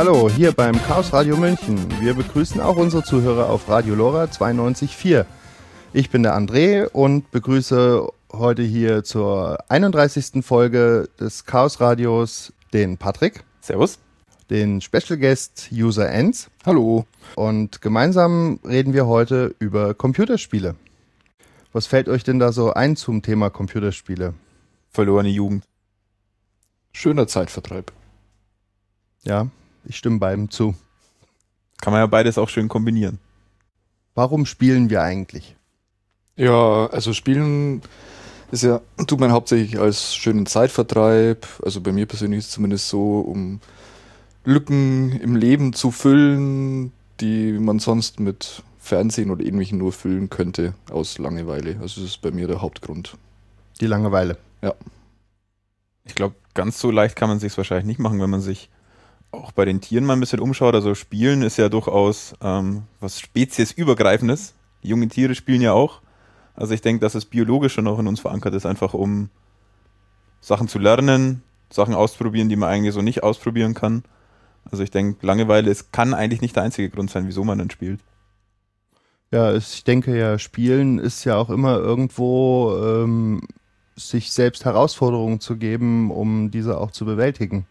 Hallo, hier beim Chaos Radio München. Wir begrüßen auch unsere Zuhörer auf Radio Lora 92.4. Ich bin der André und begrüße heute hier zur 31. Folge des Chaos Radios den Patrick. Servus. Den Special Guest User Ends. Hallo. Und gemeinsam reden wir heute über Computerspiele. Was fällt euch denn da so ein zum Thema Computerspiele? Verlorene Jugend. Schöner Zeitvertreib. Ja, ich stimme beidem zu. Kann man ja beides auch schön kombinieren. Warum spielen wir eigentlich? Ja, also Spielen tut man hauptsächlich als schönen Zeitvertreib. Also bei mir persönlich ist es zumindest so, um Lücken im Leben zu füllen, die man sonst mit Fernsehen oder Ähnlichem nur füllen könnte aus Langeweile. Also das ist bei mir der Hauptgrund. Die Langeweile. Ja. Ich glaube, ganz so leicht kann man es sich wahrscheinlich nicht machen, wenn man sich auch bei den Tieren mal ein bisschen umschaut. Also Spielen ist ja durchaus was speziesübergreifendes. Die jungen Tiere spielen ja auch. Also ich denke, dass es biologisch schon auch in uns verankert ist, einfach um Sachen zu lernen, Sachen auszuprobieren, die man eigentlich so nicht ausprobieren kann. Also ich denke, Langeweile kann eigentlich nicht der einzige Grund sein, wieso man dann spielt. Ja, ich denke ja, Spielen ist ja auch immer irgendwo sich selbst Herausforderungen zu geben, um diese auch zu bewältigen.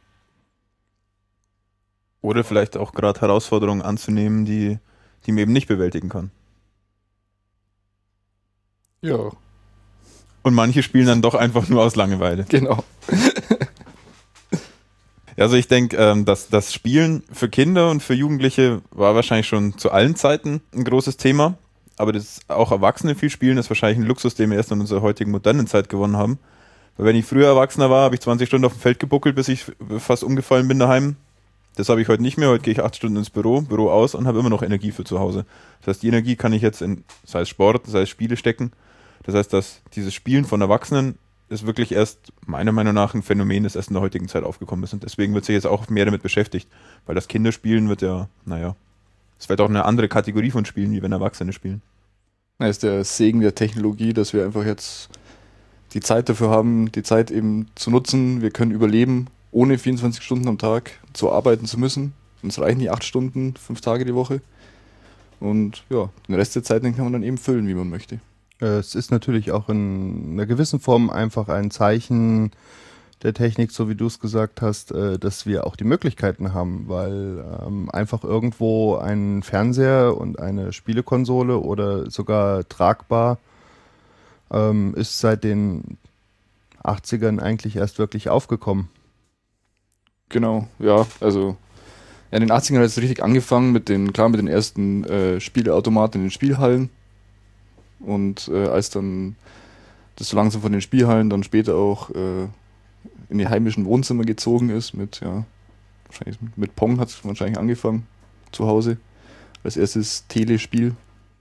Oder vielleicht auch gerade Herausforderungen anzunehmen, die man eben nicht bewältigen kann. Ja. Und manche spielen dann doch einfach nur aus Langeweile. Genau. Also ich denke, dass das Spielen für Kinder und für Jugendliche war wahrscheinlich schon zu allen Zeiten ein großes Thema. Aber das auch Erwachsene viel spielen, ist wahrscheinlich ein Luxus, den wir erst in unserer heutigen modernen Zeit gewonnen haben. Weil wenn ich früher Erwachsener war, habe ich 20 Stunden auf dem Feld gebuckelt, bis ich fast umgefallen bin daheim. Das habe ich heute nicht mehr. Heute gehe ich 8 Stunden ins Büro aus und habe immer noch Energie für zu Hause. Das heißt, die Energie kann ich jetzt in, sei es Sport, sei es Spiele stecken. Das heißt, dass dieses Spielen von Erwachsenen ist wirklich erst meiner Meinung nach ein Phänomen, das erst in der heutigen Zeit aufgekommen ist. Und deswegen wird sich jetzt auch mehr damit beschäftigt. Weil das Kinderspielen wird ja, es wird auch eine andere Kategorie von Spielen, wie wenn Erwachsene spielen. Das ist der Segen der Technologie, dass wir einfach jetzt die Zeit dafür haben, die Zeit eben zu nutzen. Wir können überleben, ohne 24 Stunden am Tag zu arbeiten zu müssen. Uns reichen die 8 Stunden, 5 Tage die Woche. Und ja, den Rest der Zeit, den kann man dann eben füllen, wie man möchte. Es ist natürlich auch in einer gewissen Form einfach ein Zeichen der Technik, so wie du es gesagt hast, dass wir auch die Möglichkeiten haben, weil einfach irgendwo ein Fernseher und eine Spielekonsole oder sogar tragbar ist seit den 80ern eigentlich erst wirklich aufgekommen. Genau, ja, also in den 80ern hat es richtig angefangen mit den ersten Spieleautomaten in den Spielhallen. Und als dann das so langsam von den Spielhallen dann später auch in die heimischen Wohnzimmer gezogen ist, wahrscheinlich mit Pong hat es wahrscheinlich angefangen, zu Hause, als erstes Telespiel.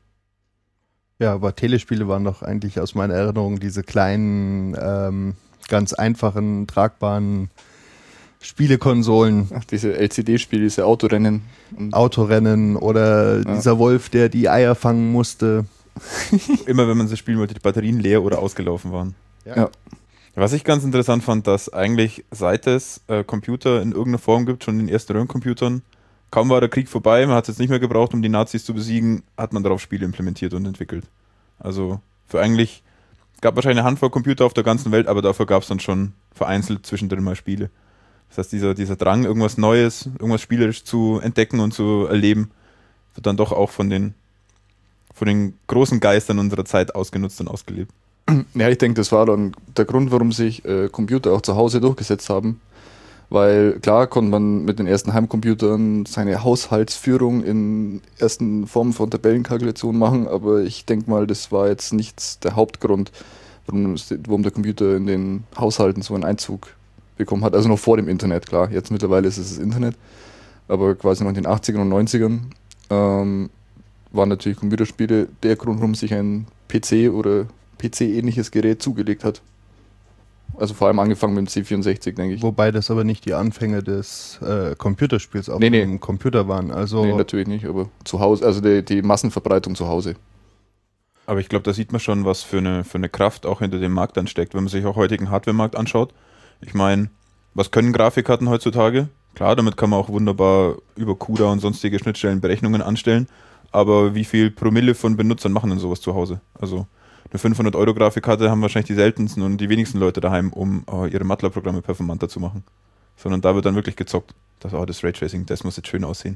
Ja, aber Telespiele waren doch eigentlich aus meiner Erinnerung diese kleinen, ganz einfachen, tragbaren Spielekonsolen. Ach, diese LCD-Spiele, diese Autorennen. Autorennen oder dieser Wolf, der die Eier fangen musste. Immer wenn man sie spielen wollte, die Batterien leer oder ausgelaufen waren. Ja. Was ich ganz interessant fand, dass eigentlich seit es Computer in irgendeiner Form gibt, schon in den ersten Röhrencomputern, kaum war der Krieg vorbei, man hat es jetzt nicht mehr gebraucht, um die Nazis zu besiegen, hat man darauf Spiele implementiert und entwickelt. Also gab wahrscheinlich eine Handvoll Computer auf der ganzen Welt, aber dafür gab es dann schon vereinzelt zwischendrin mal Spiele. Das heißt, dieser Drang, irgendwas Neues, irgendwas spielerisch zu entdecken und zu erleben, wird dann doch auch von den großen Geistern unserer Zeit ausgenutzt und ausgelebt. Ja, ich denke, das war dann der Grund, warum sich Computer auch zu Hause durchgesetzt haben. Weil klar konnte man mit den ersten Heimcomputern seine Haushaltsführung in ersten Formen von Tabellenkalkulation machen, aber ich denke mal, das war jetzt nicht der Hauptgrund, warum der Computer in den Haushalten so einen Einzug bekommen hat. Also noch vor dem Internet, klar. Jetzt mittlerweile ist es das Internet, aber quasi noch in den 80ern und 90ern waren natürlich Computerspiele der Grund, warum sich ein PC oder PC-ähnliches Gerät zugelegt hat. Also vor allem angefangen mit dem C64, denke ich. Wobei das aber nicht die Anfänge des Computerspiels auf dem Computer waren. Also nee, natürlich nicht, aber zu Hause, also die Massenverbreitung zu Hause. Aber ich glaube, da sieht man schon, was für eine Kraft auch hinter dem Markt dann steckt, wenn man sich auch heutigen Hardware-Markt anschaut. Ich meine, was können Grafikkarten heutzutage? Klar, damit kann man auch wunderbar über CUDA und sonstige Schnittstellen Berechnungen anstellen, aber wie viel Promille von Benutzern machen denn sowas zu Hause? Also eine 500-Euro-Grafikkarte haben wahrscheinlich die seltensten und die wenigsten Leute daheim, um ihre MATLAB-Programme performanter zu machen. Sondern da wird dann wirklich gezockt. Das Raytracing, das muss jetzt schön aussehen.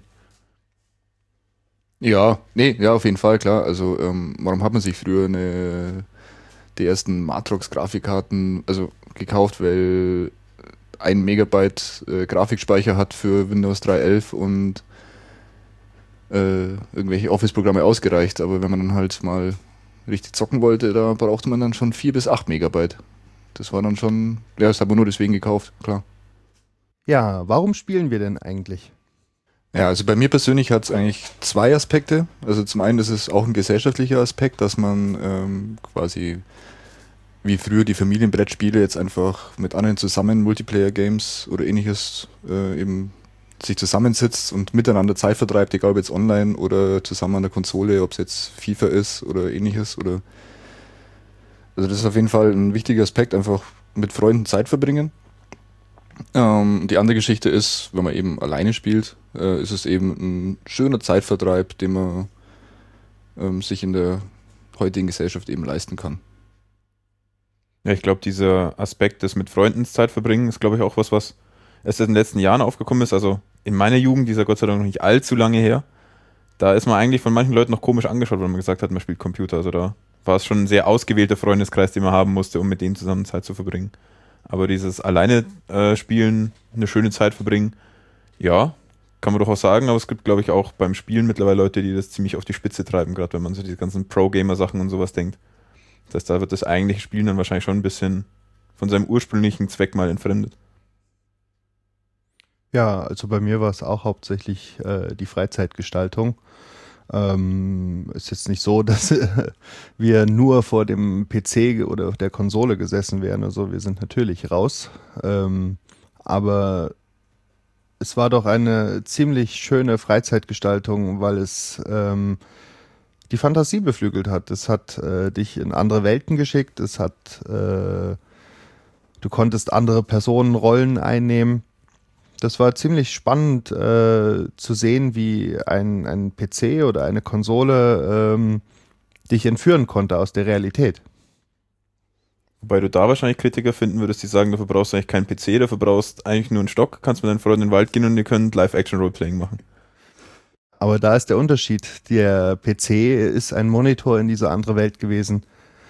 Ja, nee, ja, auf jeden Fall, klar. Also, warum hat man sich früher die ersten Matrox-Grafikkarten gekauft? Weil 1 Megabyte Grafikspeicher hat für Windows 3.11 und irgendwelche Office-Programme ausgereicht. Aber wenn man dann halt mal richtig zocken wollte, da brauchte man dann schon 4 bis 8 Megabyte. Das war dann schon, ja, das hat man nur deswegen gekauft, klar. Ja, warum spielen wir denn eigentlich? Ja, also bei mir persönlich hat es eigentlich 2 Aspekte. Also zum einen ist es auch ein gesellschaftlicher Aspekt, dass man quasi wie früher die Familienbrettspiele jetzt einfach mit anderen zusammen Multiplayer-Games oder ähnliches eben sich zusammensitzt und miteinander Zeit vertreibt, egal ob jetzt online oder zusammen an der Konsole, ob es jetzt FIFA ist oder ähnliches. Also das ist auf jeden Fall ein wichtiger Aspekt, einfach mit Freunden Zeit verbringen. Die andere Geschichte ist, wenn man eben alleine spielt, ist es eben ein schöner Zeitvertreib, den man sich in der heutigen Gesellschaft eben leisten kann. Ja, ich glaube, dieser Aspekt des mit Freunden Zeit verbringen ist, glaube ich, auch was erst in den letzten Jahren aufgekommen ist. Also in meiner Jugend, die ist ja Gott sei Dank noch nicht allzu lange her, da ist man eigentlich von manchen Leuten noch komisch angeschaut, wenn man gesagt hat, man spielt Computer. Also da war es schon ein sehr ausgewählter Freundeskreis, den man haben musste, um mit denen zusammen Zeit zu verbringen. Aber dieses alleine Spielen, eine schöne Zeit verbringen, ja, kann man doch auch sagen, aber es gibt, glaube ich, auch beim Spielen mittlerweile Leute, die das ziemlich auf die Spitze treiben, gerade wenn man so diese ganzen Pro-Gamer-Sachen und sowas denkt. Das heißt, da wird das eigentliche Spielen dann wahrscheinlich schon ein bisschen von seinem ursprünglichen Zweck mal entfremdet. Ja, also bei mir war es auch hauptsächlich die Freizeitgestaltung. Ist jetzt nicht so, dass wir nur vor dem PC oder der Konsole gesessen wären. Also wir sind natürlich raus. Aber es war doch eine ziemlich schöne Freizeitgestaltung, weil es die Fantasie beflügelt hat. Es hat dich in andere Welten geschickt. Du konntest andere Personenrollen einnehmen. Das war ziemlich spannend zu sehen, wie ein PC oder eine Konsole dich entführen konnte aus der Realität. Wobei du da wahrscheinlich Kritiker finden würdest, die sagen, dafür brauchst du eigentlich keinen PC, dafür brauchst du eigentlich nur einen Stock, kannst mit deinen Freunden in den Wald gehen und ihr könnt Live-Action-Roleplaying machen. Aber da ist der Unterschied. Der PC ist ein Monitor in diese andere Welt gewesen.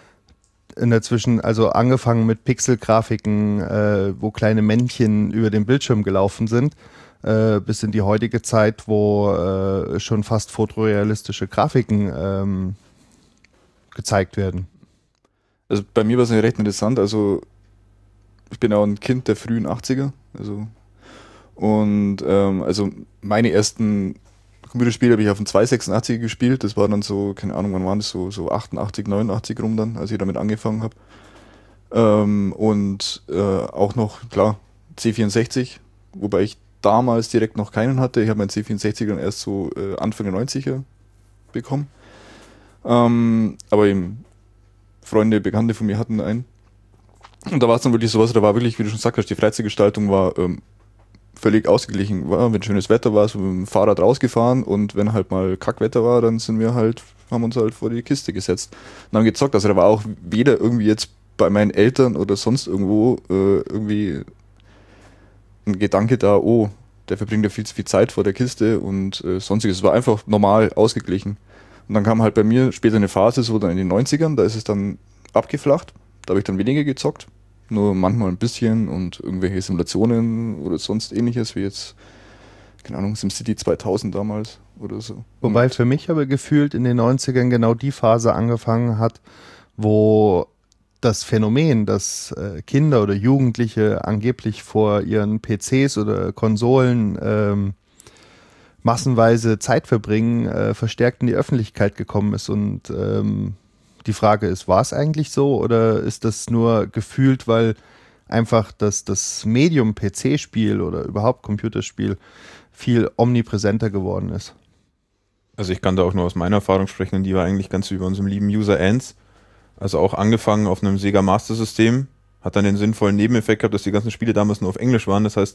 Also angefangen mit Pixelgrafiken, wo kleine Männchen über den Bildschirm gelaufen sind, bis in die heutige Zeit, wo schon fast fotorealistische Grafiken gezeigt werden. Also bei mir war es recht interessant. Also ich bin auch ein Kind der frühen 80er. Also meine ersten Computerspiele habe ich auf dem 286 gespielt. Das war dann so, keine Ahnung, wann waren das, so 88, 89 rum dann, als ich damit angefangen habe. Auch noch, klar, C64, wobei ich damals direkt noch keinen hatte. Ich habe meinen C64 dann erst so Anfang der 90er bekommen. Aber eben Freunde, Bekannte von mir hatten einen. Und da war es dann wirklich sowas, da war wirklich, wie du schon gesagt hast, die Freizeitgestaltung war völlig ausgeglichen war. Wenn schönes Wetter war, so mit dem Fahrrad rausgefahren und wenn halt mal Kackwetter war, dann haben uns halt vor die Kiste gesetzt und haben gezockt. Also da war auch weder irgendwie jetzt bei meinen Eltern oder sonst irgendwo irgendwie ein Gedanke da, oh, der verbringt ja viel zu viel Zeit vor der Kiste und sonstiges. Es war einfach normal ausgeglichen. Und dann kam halt bei mir später eine Phase, so dann in den 90ern, da ist es dann abgeflacht. Da habe ich dann weniger gezockt. Nur manchmal ein bisschen und irgendwelche Simulationen oder sonst ähnliches, wie jetzt, keine Ahnung, SimCity 2000 damals oder so. Wobei für mich aber gefühlt in den 90ern genau die Phase angefangen hat, wo das Phänomen, dass Kinder oder Jugendliche angeblich vor ihren PCs oder Konsolen massenweise Zeit verbringen, verstärkt in die Öffentlichkeit gekommen ist und die Frage ist, war es eigentlich so oder ist das nur gefühlt, weil einfach das Medium PC-Spiel oder überhaupt Computerspiel viel omnipräsenter geworden ist? Also ich kann da auch nur aus meiner Erfahrung sprechen und die war eigentlich ganz wie bei unserem lieben User Ants. Also auch angefangen auf einem Sega Master System, hat dann den sinnvollen Nebeneffekt gehabt, dass die ganzen Spiele damals nur auf Englisch waren. Das heißt,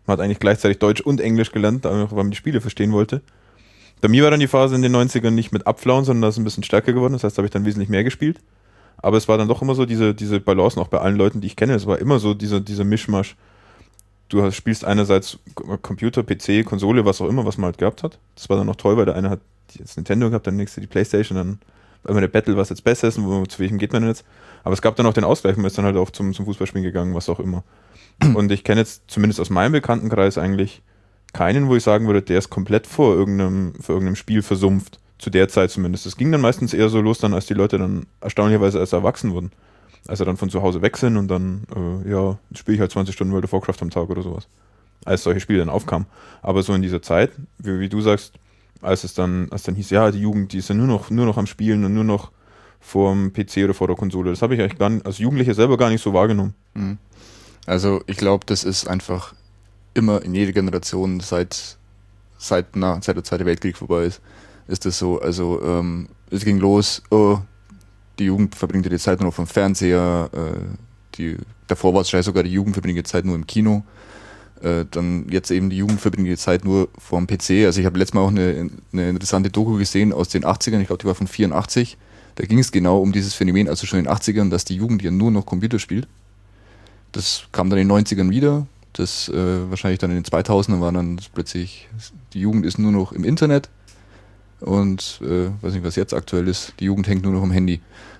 Man hat eigentlich gleichzeitig Deutsch und Englisch gelernt, weil man die Spiele verstehen wollte. Bei mir war dann die Phase in den 90ern nicht mit abflauen, sondern das ist ein bisschen stärker geworden. Das heißt, da habe ich dann wesentlich mehr gespielt. Aber es war dann doch immer so diese Balance, auch bei allen Leuten, die ich kenne. Es war immer so dieser Mischmasch. Du spielst einerseits Computer, PC, Konsole, was auch immer, was man halt gehabt hat. Das war dann noch toll, weil der eine hat jetzt Nintendo gehabt, der nächste die Playstation, dann war immer der Battle, was jetzt besser ist und zu welchem geht man denn jetzt. Aber es gab dann auch den Ausgleich, man ist dann halt auch zum Fußballspielen gegangen, was auch immer. Und ich kenne jetzt zumindest aus meinem Bekanntenkreis eigentlich keinen, wo ich sagen würde, der ist komplett vor irgendeinem Spiel versumpft. Zu der Zeit zumindest. Es ging dann meistens eher so los, dann, als die Leute dann erstaunlicherweise erst erwachsen wurden. Als sie dann von zu Hause weg sind und dann, spiele ich halt 20 Stunden World of Warcraft am Tag oder sowas. Als solche Spiele dann aufkamen. Aber so in dieser Zeit, wie du sagst, als dann hieß, ja, die Jugend, die ist ja nur noch am Spielen und nur noch vorm PC oder vor der Konsole. Das habe ich eigentlich als Jugendlicher selber gar nicht so wahrgenommen. Also ich glaube, das ist einfach immer in jeder Generation seit der Zweite Weltkrieg vorbei ist das so. Also es ging los, die Jugend verbringt die Zeit nur noch vom Fernseher, davor war es sogar, die Jugend verbringt die Zeit nur im Kino. Dann jetzt eben die Jugend verbringt die Zeit nur vorm PC. Also ich habe letztes Mal auch eine interessante Doku gesehen aus den 80ern, ich glaube die war von 84. Da ging es genau um dieses Phänomen, also schon in den 80ern, dass die Jugend ja nur noch Computer spielt. Das kam dann in den 90ern wieder. Das wahrscheinlich dann in den 2000ern war dann plötzlich, die Jugend ist nur noch im Internet. Und weiß nicht, was jetzt aktuell ist, die Jugend hängt nur noch am Handy.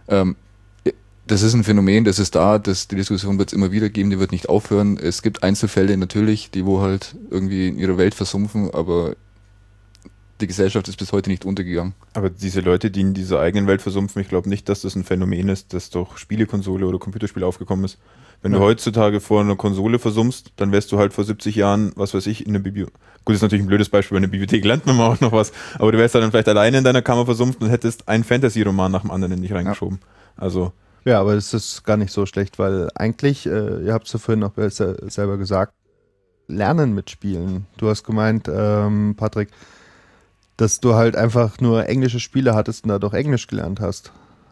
Das ist ein Phänomen, das ist da, die Diskussion wird es immer wieder geben, die wird nicht aufhören. Es gibt Einzelfälle natürlich, die wo halt irgendwie in ihrer Welt versumpfen, aber die Gesellschaft ist bis heute nicht untergegangen. Aber diese Leute, die in dieser eigenen Welt versumpfen, ich glaube nicht, dass das ein Phänomen ist, das durch Spielekonsole oder Computerspiel aufgekommen ist. Wenn du heutzutage vor einer Konsole versummst, dann wärst du halt vor 70 Jahren, was weiß ich, in der Bibliothek. Gut, das ist natürlich ein blödes Beispiel, bei einer Bibliothek lernt man auch noch was, aber du wärst dann vielleicht alleine in deiner Kammer versumpft und hättest einen Fantasy-Roman nach dem anderen in dich reingeschoben. Also. Ja, aber das ist gar nicht so schlecht, weil eigentlich, ihr habt es ja vorhin noch selber gesagt, Lernen mit Spielen. Du hast gemeint, Patrick, dass du halt einfach nur englische Spiele hattest und dadurch Englisch gelernt hast.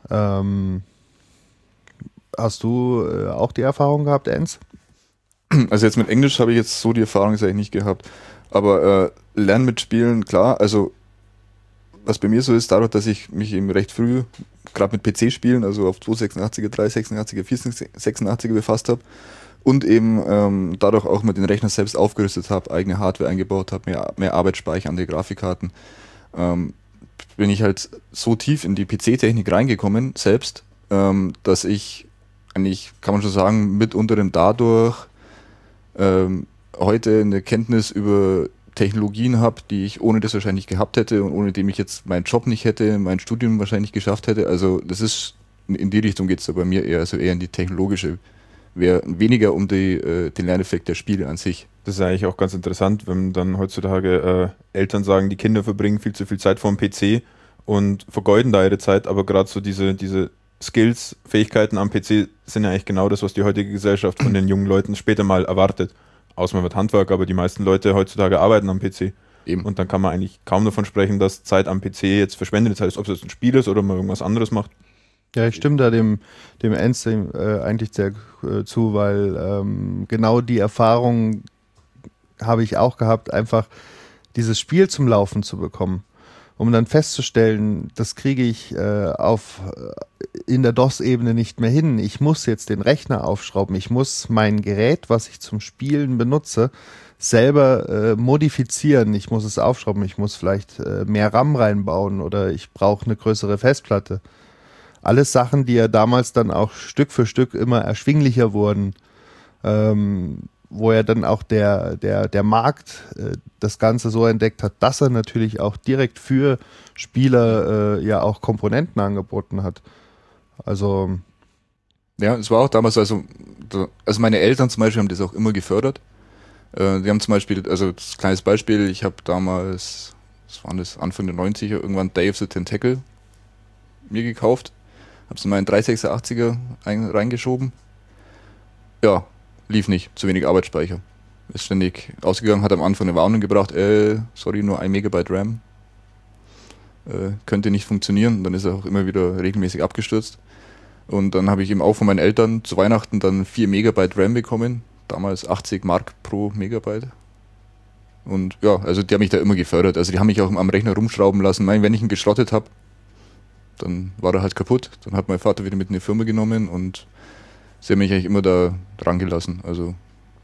Hast du auch die Erfahrung gehabt, Enz? Also jetzt mit Englisch habe ich jetzt so die Erfahrung eigentlich nicht gehabt. Aber Lernen mit Spielen, klar, also was bei mir so ist, dadurch, dass ich mich eben recht früh, gerade mit PC-Spielen, also auf 286er, 386er, 486er befasst habe und eben dadurch auch mit den Rechner selbst aufgerüstet habe, eigene Hardware eingebaut habe, mehr Arbeitsspeicher an die Grafikkarten, bin ich halt so tief in die PC-Technik reingekommen, selbst, dass ich eigentlich, kann man schon sagen, mitunter dadurch heute eine Kenntnis über Technologien habe, die ich ohne das wahrscheinlich gehabt hätte und ohne dem ich jetzt meinen Job nicht hätte, mein Studium wahrscheinlich geschafft hätte. Also das ist, in die Richtung geht es da bei mir eher, also eher in die technologische, weniger um den Lerneffekt der Spiele an sich. Das ist eigentlich auch ganz interessant, wenn dann heutzutage Eltern sagen, die Kinder verbringen viel zu viel Zeit vor dem PC und vergeuden da ihre Zeit, aber gerade so diese Skills, Fähigkeiten am PC sind ja eigentlich genau das, was die heutige Gesellschaft von den jungen Leuten später mal erwartet. Außer man wird Handwerk, aber die meisten Leute heutzutage arbeiten am PC. Eben. Und dann kann man eigentlich kaum davon sprechen, dass Zeit am PC jetzt verschwendet ist, ob es jetzt ein Spiel ist oder man irgendwas anderes macht. Ja, ich stimme da dem Enz eigentlich sehr zu, weil genau die Erfahrung habe ich auch gehabt, einfach dieses Spiel zum Laufen zu bekommen. Um dann festzustellen, das kriege ich in der DOS-Ebene nicht mehr hin. Ich muss jetzt den Rechner aufschrauben. Ich muss mein Gerät, was ich zum Spielen benutze, selber modifizieren. Ich muss es aufschrauben. Ich muss vielleicht mehr RAM reinbauen oder ich brauche eine größere Festplatte. Alles Sachen, die ja damals dann auch Stück für Stück immer erschwinglicher wurden, wo ja dann auch der Markt das Ganze so entdeckt hat, dass er natürlich auch direkt für Spieler ja auch Komponenten angeboten hat. Also ja, es war auch damals, also meine Eltern zum Beispiel haben das auch immer gefördert. Die haben zum Beispiel, also das kleines Beispiel, ich habe damals, was war das, Anfang der 90er, irgendwann Day of the Tentacle mir gekauft, habe es in meinen 386er reingeschoben. Ja, lief nicht, zu wenig Arbeitsspeicher. Ist ständig ausgegangen, hat am Anfang eine Warnung gebracht, sorry, nur 1 Megabyte RAM. Könnte nicht funktionieren. Dann ist er auch immer wieder regelmäßig abgestürzt. Und dann habe ich eben auch von meinen Eltern zu Weihnachten dann 4 Megabyte RAM bekommen. Damals 80 Mark pro Megabyte. Und ja, also die haben mich da immer gefördert. Also die haben mich auch am Rechner rumschrauben lassen. Wenn ich ihn geschrottet habe, dann war er halt kaputt. Dann hat mein Vater wieder mit in die Firma genommen und sie haben mich eigentlich immer da dran gelassen. Also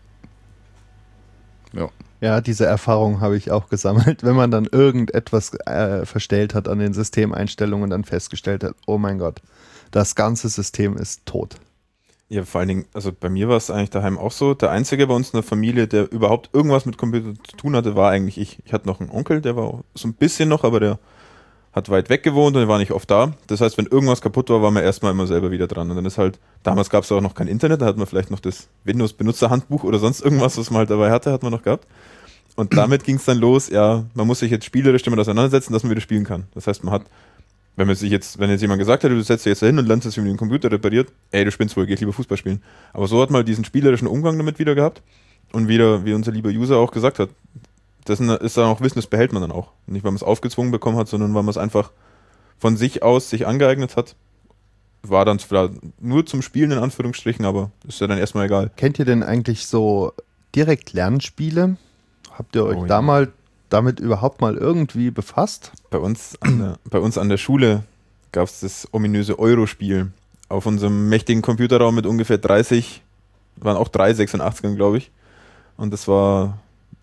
ja. Ja, diese Erfahrung habe ich auch gesammelt, wenn man dann irgendetwas verstellt hat an den Systemeinstellungen und dann festgestellt hat, oh mein Gott, das ganze System ist tot. Ja, vor allen Dingen, also bei mir war es eigentlich daheim auch so. Der Einzige bei uns in der Familie, der überhaupt irgendwas mit Computer zu tun hatte, war eigentlich ich. Ich hatte noch einen Onkel, der war auch so ein bisschen noch, aber der hat weit weg gewohnt und der war nicht oft da. Das heißt, wenn irgendwas kaputt war, waren wir erstmal immer selber wieder dran. Und dann ist halt, damals gab es auch noch kein Internet, da hat man vielleicht noch das Windows-Benutzerhandbuch oder sonst irgendwas, was man halt dabei hatte, hat man noch gehabt. Und damit ging es dann los, ja, man muss sich jetzt spielerisch damit auseinandersetzen, dass man wieder spielen kann. Das heißt, man hat, wenn jetzt jemand gesagt hätte, du setzt dich jetzt da hin und lernst jetzt, wie man den Computer repariert, ey, du spinnst wohl, geh lieber Fußball spielen. Aber so hat man diesen spielerischen Umgang damit wieder gehabt und wieder, wie unser lieber User auch gesagt hat, das ist dann auch Wissen, das behält man dann auch. Nicht, weil man es aufgezwungen bekommen hat, sondern weil man es einfach von sich aus sich angeeignet hat. War dann zwar nur zum Spielen in Anführungsstrichen, aber ist ja dann erstmal egal. Kennt ihr denn eigentlich so direkt Lernspiele? Habt ihr euch damit überhaupt mal irgendwie befasst? Bei uns an der Schule gab es das ominöse Euro-Spiel. Auf unserem mächtigen Computerraum mit ungefähr 30, waren auch 386ern, glaube ich. Und das war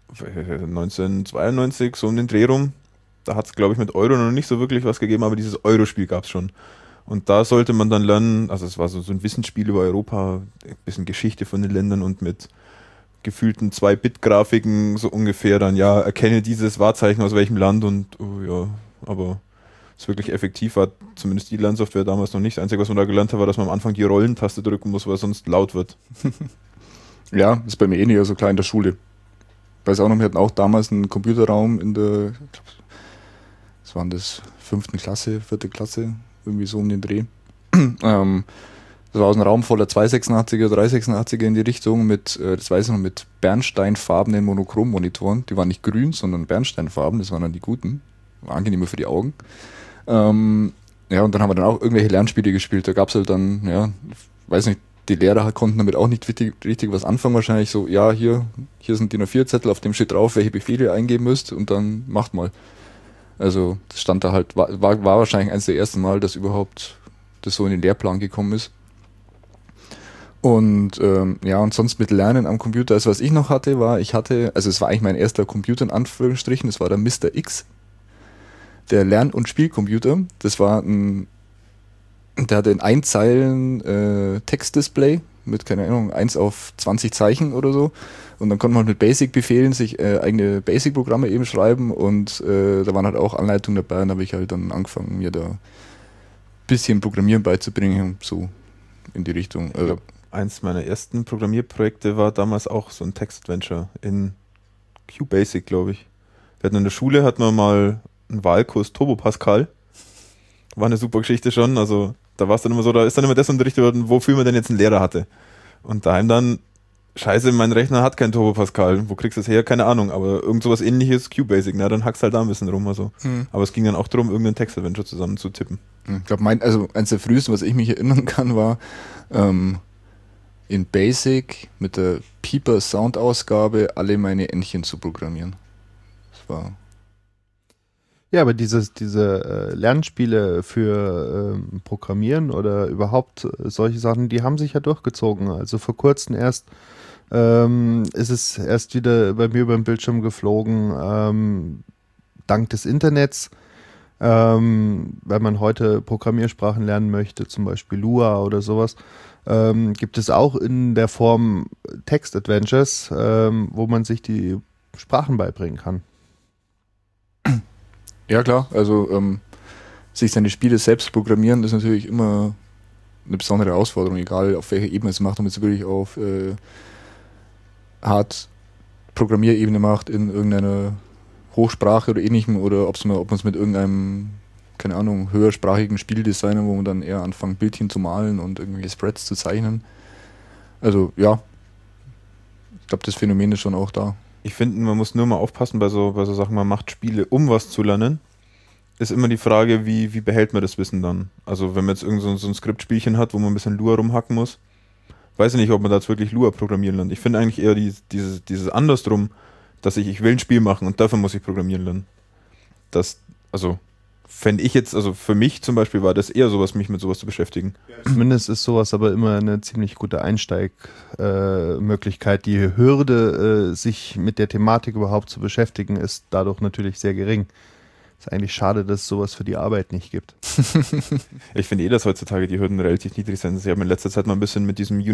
1992, so um den Dreh rum. Da hat es, glaube ich, mit Euro noch nicht so wirklich was gegeben, aber dieses Euro-Spiel gab es schon. Und da sollte man dann lernen, also es war so ein Wissensspiel über Europa, ein bisschen Geschichte von den Ländern und mit gefühlten 2-Bit-Grafiken so ungefähr dann, ja, erkenne dieses Wahrzeichen aus welchem Land und oh, ja, aber es wirklich effektiv war, zumindest die Lernsoftware damals noch nicht. Das Einzige, was man da gelernt hat, war, dass man am Anfang die Rollentaste drücken muss, weil sonst laut wird. Ja, ist bei mir eh nicht so klar in der Schule. Ich weiß auch noch, wir hatten auch damals einen Computerraum in der, ich glaube, was waren das, 5. Klasse, 4. Klasse, irgendwie so um den Dreh. Das war aus einem Raum voller 286er, 386er in die Richtung mit, das weiß ich noch, mit bernsteinfarbenen Monochrom-Monitoren. Die waren nicht grün, sondern bernsteinfarben, das waren dann die guten. War angenehmer für die Augen. Ja, und dann haben wir dann auch irgendwelche Lernspiele gespielt. Da gab es halt dann, ja, weiß nicht, die Lehrer konnten damit auch nicht richtig was anfangen. Wahrscheinlich so, ja, hier sind DIN A4-Zettel, auf dem steht drauf, welche Befehle ihr eingeben müsst und dann macht mal. Also das stand da halt, war wahrscheinlich eines der ersten Mal, dass überhaupt das so in den Lehrplan gekommen ist. Und ja, und sonst mit Lernen am Computer, also was ich noch hatte, also es war eigentlich mein erster Computer in Anführungsstrichen, das war der Mr. X, der Lern- und Spielcomputer. Das war der hatte ein Einzeilen Textdisplay mit, keine Ahnung, 1 auf 20 Zeichen oder so. Und dann konnte man mit Basic-Befehlen sich eigene Basic-Programme eben schreiben und da waren halt auch Anleitungen dabei und da habe ich halt dann angefangen, mir da ein bisschen Programmieren beizubringen, so in die Richtung. Ich glaube, eins meiner ersten Programmierprojekte war damals auch so ein Text-Adventure in QBasic, glaube ich. Wir hatten in der Schule, hatten wir mal einen Wahlkurs Turbo Pascal. War eine super Geschichte schon, also da war es dann immer so, da ist dann immer das unterrichtet worden, wofür man denn jetzt einen Lehrer hatte. Und daheim dann, scheiße, mein Rechner hat kein Turbo Pascal, wo kriegst du das her? Keine Ahnung, aber irgend sowas ähnliches, QBasic, na, dann hackst halt da ein bisschen rum, also. Aber es ging dann auch darum, irgendeinen Text-Adventure zusammen zu tippen. Ich glaube, eins der frühesten, was ich mich erinnern kann, war in Basic mit der Pieper Soundausgabe alle meine Entchen zu programmieren. Das war... Ja, aber diese Lernspiele für Programmieren oder überhaupt solche Sachen, die haben sich ja durchgezogen. Also vor kurzem erst ist es erst wieder bei mir über den Bildschirm geflogen, dank des Internets. Wenn man heute Programmiersprachen lernen möchte, zum Beispiel Lua oder sowas, gibt es auch in der Form Text-Adventures, wo man sich die Sprachen beibringen kann. Ja klar, also sich seine Spiele selbst programmieren ist natürlich immer eine besondere Herausforderung, egal auf welcher Ebene es macht, ob man es wirklich auf hart Programmierebene macht in irgendeiner Hochsprache oder ähnlichem oder ob man es mit irgendeinem, keine Ahnung, höhersprachigen Spieldesigner, wo man dann eher anfängt, Bildchen zu malen und irgendwelche Spreads zu zeichnen. Also ja, ich glaube, das Phänomen ist schon auch da. Ich finde, man muss nur mal aufpassen bei so Sachen, man macht Spiele, um was zu lernen. Ist immer die Frage, wie behält man das Wissen dann? Also wenn man jetzt irgend so ein Skriptspielchen hat, wo man ein bisschen Lua rumhacken muss, weiß ich nicht, ob man da jetzt wirklich Lua programmieren lernt. Ich finde eigentlich eher dieses andersrum, dass ich will ein Spiel machen und dafür muss ich programmieren lernen. Fände ich jetzt, also für mich zum Beispiel war das eher sowas, mich mit sowas zu beschäftigen. Zumindest ist sowas aber immer eine ziemlich gute Einsteigmöglichkeit. Die Hürde, sich mit der Thematik überhaupt zu beschäftigen, ist dadurch natürlich sehr gering. Ist eigentlich schade, dass es sowas für die Arbeit nicht gibt. Ich finde dass heutzutage die Hürden relativ niedrig sind. Ich habe in letzter Zeit mal ein bisschen mit diesem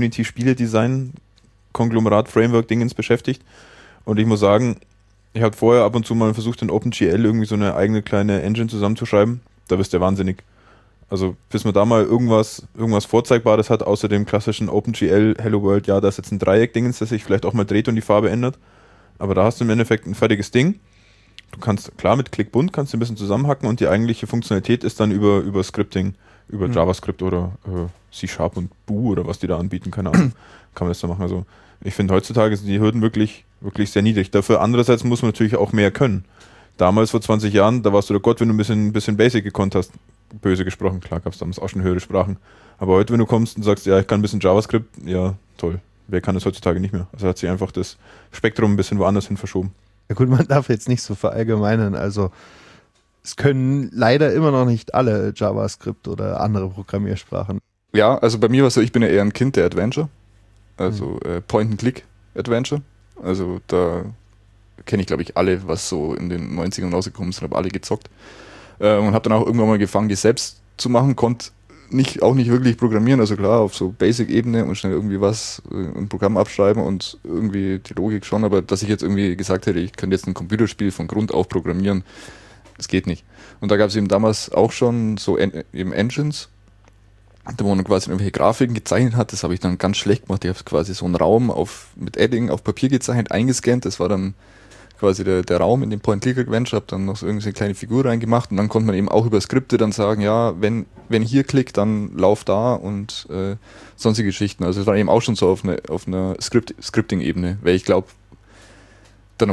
Unity-Spiele-Design-Konglomerat-Framework-Dingens beschäftigt und ich muss sagen, ich habe vorher ab und zu mal versucht, in OpenGL irgendwie so eine eigene kleine Engine zusammenzuschreiben. Da wirst du wahnsinnig. Also bis man da mal irgendwas Vorzeigbares hat, außer dem klassischen OpenGL Hello World, ja, da ist jetzt ein Dreieck-Dingens, das sich vielleicht auch mal dreht und die Farbe ändert. Aber da hast du im Endeffekt ein fertiges Ding. Du kannst, klar, mit Clickbunt kannst du ein bisschen zusammenhacken und die eigentliche Funktionalität ist dann über Scripting, über JavaScript oder C# und Boo oder was die da anbieten, keine Ahnung, kann man das da machen. Also ich finde, heutzutage sind die Hürden wirklich sehr niedrig. Dafür andererseits muss man natürlich auch mehr können. Damals, vor 20 Jahren, da warst du der Gott, wenn du ein bisschen Basic gekonnt hast. Böse gesprochen, klar gab es damals auch schon höhere Sprachen. Aber heute, wenn du kommst und sagst, ja, ich kann ein bisschen JavaScript, ja, toll. Wer kann das heutzutage nicht mehr? Also hat sich einfach das Spektrum ein bisschen woanders hin verschoben. Ja gut, man darf jetzt nicht so verallgemeinern. Also es können leider immer noch nicht alle JavaScript oder andere Programmiersprachen. Ja, also bei mir war es so, ich bin ja eher ein Kind der Adventure. Also Point-and-Click-Adventure. Also da kenne ich, glaube ich, alle, was so in den 90ern rausgekommen sind, habe alle gezockt. Und habe dann auch irgendwann mal gefangen, die selbst zu machen, konnte auch nicht wirklich programmieren, also klar, auf so Basic-Ebene und schnell irgendwie was im Programm abschreiben und irgendwie die Logik schon, aber dass ich jetzt irgendwie gesagt hätte, ich könnte jetzt ein Computerspiel von Grund auf programmieren, das geht nicht. Und da gab es eben damals auch schon so eben Engines, wo man quasi irgendwelche Grafiken gezeichnet hat, das habe ich dann ganz schlecht gemacht, ich habe quasi so einen Raum mit Edding auf Papier gezeichnet, eingescannt, das war dann quasi der Raum in dem Point-Click-Adventure, habe dann noch so irgendeine kleine Figur reingemacht und dann konnte man eben auch über Skripte dann sagen, ja, wenn hier klickt, dann lauf da und sonstige Geschichten. Also es war eben auch schon so auf einer Scripting-Ebene, weil ich glaube, der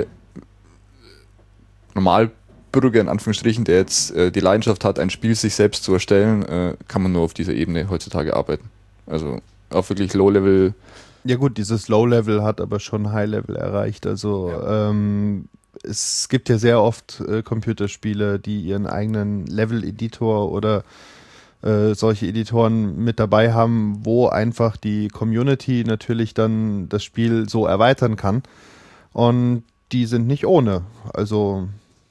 Normalbürger in Anführungsstrichen, der jetzt die Leidenschaft hat, ein Spiel sich selbst zu erstellen, kann man nur auf dieser Ebene heutzutage arbeiten. Also auf wirklich Low-Level. Ja gut, dieses Low-Level hat aber schon High-Level erreicht. Also es gibt ja sehr oft Computerspiele, die ihren eigenen Level-Editor oder solche Editoren mit dabei haben, wo einfach die Community natürlich dann das Spiel so erweitern kann. Und die sind nicht ohne. Also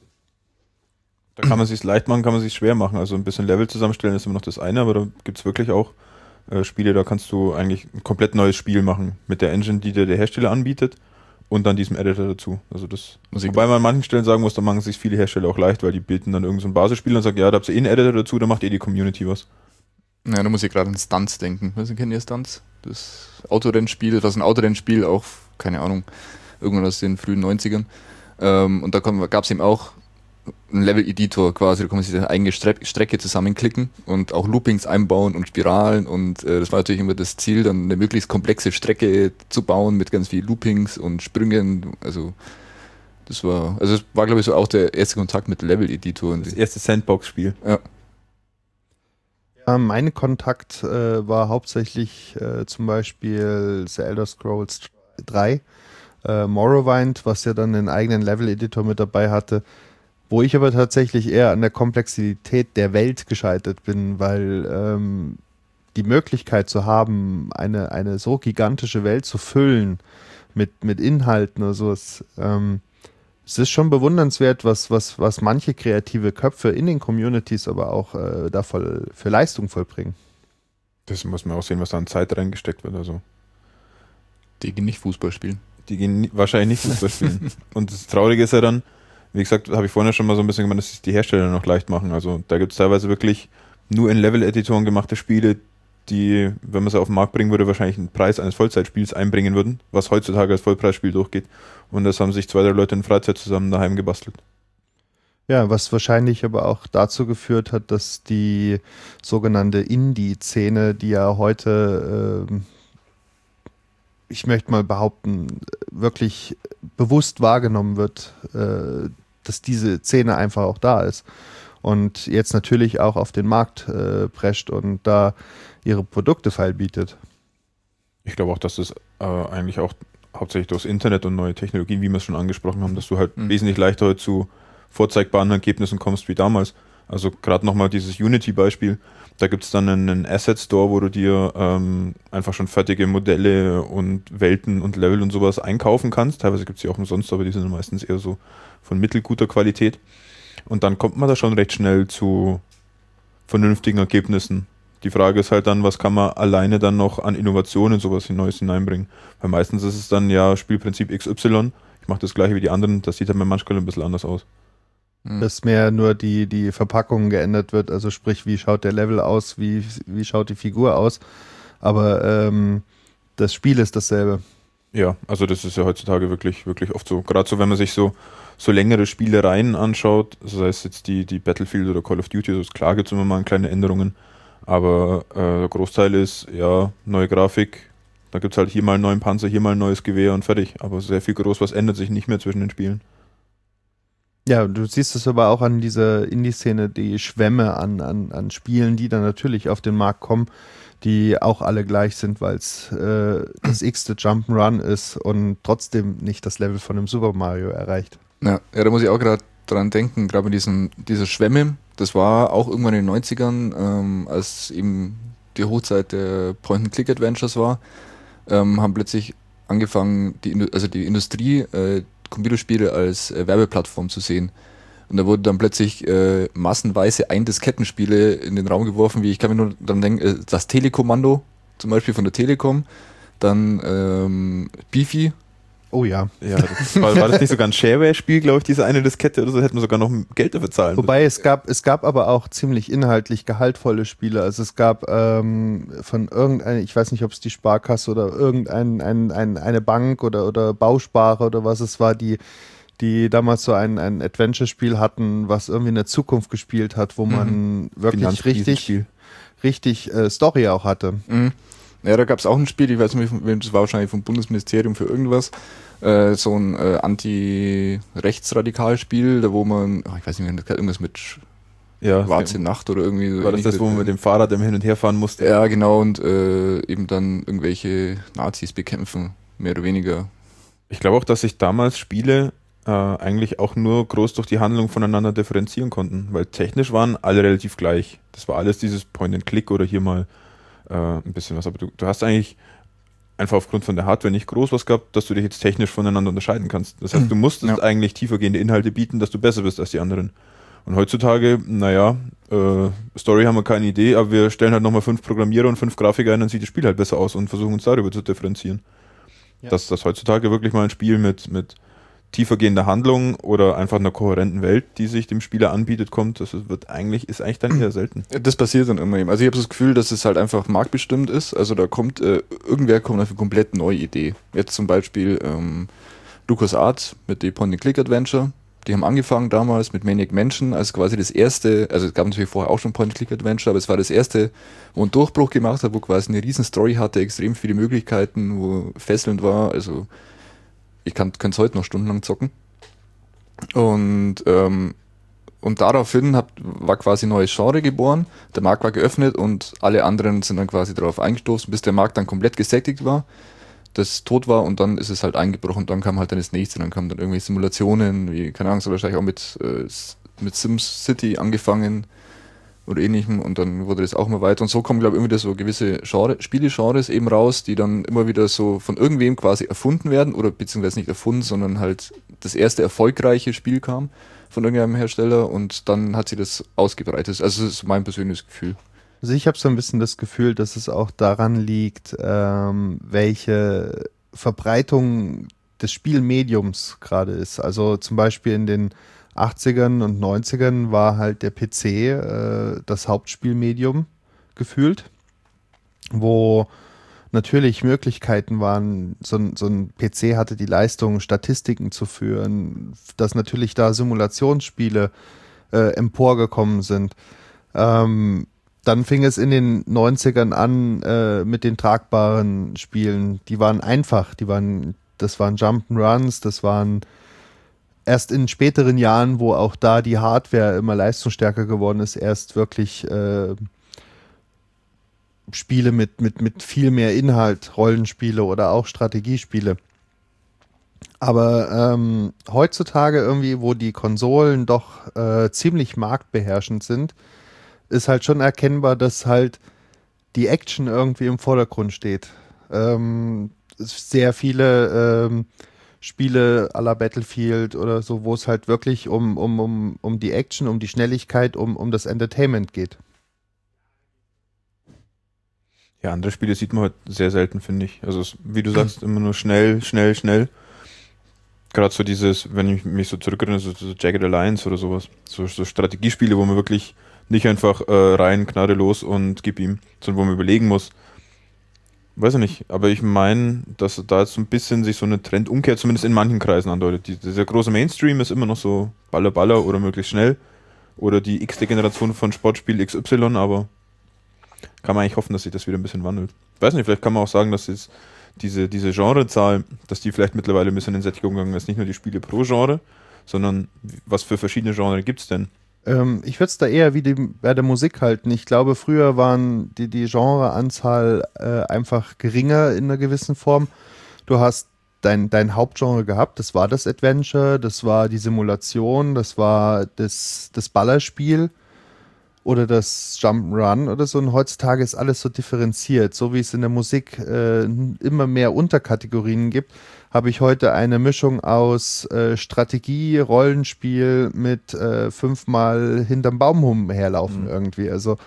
da kann man es sich leicht machen, kann man es sich schwer machen. Also ein bisschen Level zusammenstellen ist immer noch das eine, aber da gibt es wirklich auch Spiele, da kannst du eigentlich ein komplett neues Spiel machen mit der Engine, die dir der Hersteller anbietet und dann diesem Editor dazu. Also das, wobei man an manchen Stellen sagen muss, da machen sich viele Hersteller auch leicht, weil die bieten dann irgend so ein Basisspiel und sagen, ja, da habt ihr einen Editor dazu, da macht die Community was. Ja, da muss ich gerade an Stunts denken. Kennt ihr Stunts? Das Autorennspiel, das ist ein Autorennspiel, auch, keine Ahnung, irgendwann aus den frühen 90ern. Und da gab es eben auch einen Level-Editor quasi, da kann man sich eine eigene Strecke zusammenklicken und auch Loopings einbauen und Spiralen und das war natürlich immer das Ziel, dann eine möglichst komplexe Strecke zu bauen mit ganz viel Loopings und Sprüngen, also das war glaube ich so auch der erste Kontakt mit Level-Editor. Das erste Sandbox-Spiel. Ja. Ja, mein Kontakt war hauptsächlich zum Beispiel The Elder Scrolls 3, Morrowind, was ja dann einen eigenen Level-Editor mit dabei hatte, wo ich aber tatsächlich eher an der Komplexität der Welt gescheitert bin, weil die Möglichkeit zu haben, eine so gigantische Welt zu füllen mit Inhalten oder sowas, es ist schon bewundernswert, was manche kreative Köpfe in den Communities aber auch da für Leistung vollbringen. Das muss man auch sehen, was da an Zeit reingesteckt wird. Also. Die gehen nicht Fußball spielen. Die gehen wahrscheinlich nicht Fußball spielen. Und das Traurige ist ja dann, wie gesagt, habe ich vorhin ja schon mal so ein bisschen gemeint, dass es die Hersteller noch leicht machen. Also da gibt es teilweise wirklich nur in Level-Editoren gemachte Spiele, die, wenn man sie auf den Markt bringen würde, wahrscheinlich einen Preis eines Vollzeitspiels einbringen würden, was heutzutage als Vollpreisspiel durchgeht. Und das haben sich 2, 3 Leute in Freizeit zusammen daheim gebastelt. Ja, was wahrscheinlich aber auch dazu geführt hat, dass die sogenannte Indie-Szene, die ja heute, ich möchte mal behaupten, wirklich bewusst wahrgenommen wird, dass diese Szene einfach auch da ist und jetzt natürlich auch auf den Markt prescht und da ihre Produkte feilbietet. Ich glaube auch, dass das eigentlich auch hauptsächlich durchs Internet und neue Technologien, wie wir es schon angesprochen haben, dass du halt wesentlich leichter heute zu vorzeigbaren Ergebnissen kommst wie damals. Also gerade nochmal dieses Unity-Beispiel, da gibt es dann einen Asset-Store, wo du dir einfach schon fertige Modelle und Welten und Level und sowas einkaufen kannst. Teilweise gibt es die auch umsonst, aber die sind meistens eher so von mittelguter Qualität. Und dann kommt man da schon recht schnell zu vernünftigen Ergebnissen. Die Frage ist halt dann, was kann man alleine dann noch an Innovationen sowas Neues hineinbringen? Weil meistens ist es dann ja Spielprinzip XY, ich mache das gleiche wie die anderen, das sieht dann manchmal ein bisschen anders aus. Dass mehr nur die Verpackung geändert wird, also sprich, wie schaut der Level aus, wie schaut die Figur aus, aber das Spiel ist dasselbe. Ja, also das ist ja heutzutage wirklich, wirklich oft so. Gerade so, wenn man sich so längere Spielereien anschaut, sei es jetzt die Battlefield oder Call of Duty, also klar gibt es immer mal kleine Änderungen, aber der Großteil ist, ja, neue Grafik, da gibt es halt hier mal einen neuen Panzer, hier mal ein neues Gewehr und fertig. Aber sehr viel groß, was ändert sich nicht mehr zwischen den Spielen. Ja, du siehst es aber auch an dieser Indie-Szene, die Schwämme an Spielen, die dann natürlich auf den Markt kommen, die auch alle gleich sind, weil es das x-te Jump'n'Run ist und trotzdem nicht das Level von einem Super Mario erreicht. Ja, da muss ich auch gerade dran denken, gerade mit dieser Schwämme, das war auch irgendwann in den 90ern, als eben die Hochzeit der Point-and-Click-Adventures war, haben plötzlich angefangen, die Industrie Computerspiele als Werbeplattform zu sehen. Und da wurden dann plötzlich massenweise Ein-Diskettenspiele in den Raum geworfen, wie ich kann mir nur dran denken, das Telekommando, zum Beispiel von der Telekom, dann Beefy. Oh ja. Ja, war das nicht sogar ein Shareware-Spiel, glaube ich, diese eine Diskette oder so, hätten wir sogar noch Geld dafür zahlen Wobei es gab aber auch ziemlich inhaltlich gehaltvolle Spiele. Also es gab von irgendeiner, ich weiß nicht, ob es die Sparkasse oder eine Bank oder Bausparer oder was es war, die damals so ein Adventure-Spiel hatten, was irgendwie in der Zukunft gespielt hat, wo man wirklich richtig Story auch hatte. Mhm. Ja, da gab es auch ein Spiel, ich weiß nicht, das war wahrscheinlich vom Bundesministerium für irgendwas, so ein Anti-Rechtsradikal-Spiel, da wo man, ich weiß nicht mehr, irgendwas mit Schwarze Nacht oder irgendwie. War das, wo man mit dem Fahrrad hin und her fahren musste? Ja, genau, und eben dann irgendwelche Nazis bekämpfen, mehr oder weniger. Ich glaube auch, dass sich damals Spiele eigentlich auch nur groß durch die Handlung voneinander differenzieren konnten, weil technisch waren alle relativ gleich. Das war alles dieses Point-and-Click oder hier mal ein bisschen was, aber du hast eigentlich einfach aufgrund von der Hardware nicht groß was gehabt, dass du dich jetzt technisch voneinander unterscheiden kannst. Das heißt, du musstest eigentlich tiefergehende Inhalte bieten, dass du besser bist als die anderen. Und heutzutage, Story haben wir keine Idee, aber wir stellen halt nochmal 5 Programmierer und 5 Grafiker ein, dann sieht das Spiel halt besser aus und versuchen uns darüber zu differenzieren. Ja. Dass das heutzutage wirklich mal ein Spiel mit tiefergehender Handlung oder einfach einer kohärenten Welt, die sich dem Spieler anbietet, kommt, das ist eigentlich dann eher selten. Das passiert dann immer eben. Also ich habe das Gefühl, dass es halt einfach marktbestimmt ist. Also da kommt, irgendwer kommt auf eine komplett neue Idee. Jetzt zum Beispiel LucasArts mit dem Point-and-Click-Adventure. Die haben angefangen damals mit Maniac Mansion, als quasi das erste, also es gab natürlich vorher auch schon Point-and-Click-Adventure, aber es war das erste, wo ein Durchbruch gemacht hat, wo quasi eine riesen Story hatte, extrem viele Möglichkeiten, wo fesselnd war, also ich könnte es heute noch stundenlang zocken. Und daraufhin war quasi ein neues Genre geboren, der Markt war geöffnet und alle anderen sind dann quasi darauf eingestoßen, bis der Markt dann komplett gesättigt war, das tot war und dann ist es halt eingebrochen und dann kam halt dann das nächste, dann kamen dann irgendwelche Simulationen, wie, keine Ahnung, so wahrscheinlich auch mit SimCity angefangen oder ähnlichem und dann wurde das auch immer weiter und so kommen, glaube ich, immer wieder so gewisse Spielegenres eben raus, die dann immer wieder so von irgendwem quasi erfunden werden oder beziehungsweise nicht erfunden, sondern halt das erste erfolgreiche Spiel kam von irgendeinem Hersteller und dann hat sich das ausgebreitet. Also das ist mein persönliches Gefühl. Also ich habe so ein bisschen das Gefühl, dass es auch daran liegt, welche Verbreitung des Spielmediums gerade ist. Also zum Beispiel in den 80ern und 90ern war halt der PC das Hauptspielmedium gefühlt, wo natürlich Möglichkeiten waren, so ein PC hatte die Leistung, Statistiken zu führen, dass natürlich da Simulationsspiele emporgekommen sind. Dann fing es in den 90ern an mit den tragbaren Spielen. Die waren einfach, das waren Jump'n'Runs, das waren erst in späteren Jahren, wo auch da die Hardware immer leistungsstärker geworden ist, erst wirklich Spiele mit viel mehr Inhalt, Rollenspiele oder auch Strategiespiele. Aber heutzutage irgendwie, wo die Konsolen doch ziemlich marktbeherrschend sind, ist halt schon erkennbar, dass halt die Action irgendwie im Vordergrund steht. Sehr viele Spiele à la Battlefield oder so, wo es halt wirklich um die Action, um die Schnelligkeit, um das Entertainment geht. Ja, andere Spiele sieht man halt sehr selten, finde ich. Also, wie du sagst, immer nur schnell, schnell, schnell. Gerade so dieses, wenn ich mich so zurückerinnere, so Jagged Alliance oder sowas. So Strategiespiele, wo man wirklich nicht einfach rein, Knarre los und gib ihm, sondern wo man überlegen muss. Weiß ich nicht, aber ich meine, dass da jetzt so ein bisschen sich so eine Trendumkehr zumindest in manchen Kreisen andeutet. Dieser große Mainstream ist immer noch so Baller, Baller oder möglichst schnell. Oder die x-te Generation von Sportspiel XY, aber kann man eigentlich hoffen, dass sich das wieder ein bisschen wandelt. Weiß nicht, vielleicht kann man auch sagen, dass jetzt diese Genrezahl, dass die vielleicht mittlerweile ein bisschen in Sättigung gegangen ist. Nicht nur die Spiele pro Genre, sondern was für verschiedene Genres gibt es denn? Ich würde es da eher wie bei der Musik halten. Ich glaube, früher waren die Genreanzahl einfach geringer in einer gewissen Form. Du hast dein Hauptgenre gehabt, das war das Adventure, das war die Simulation, das war das Ballerspiel oder das Jump'n'Run oder so. Und heutzutage ist alles so differenziert. So wie es in der Musik immer mehr Unterkategorien gibt, habe ich heute eine Mischung aus Strategie, Rollenspiel mit 5-mal hinterm Baum herlaufen irgendwie. Also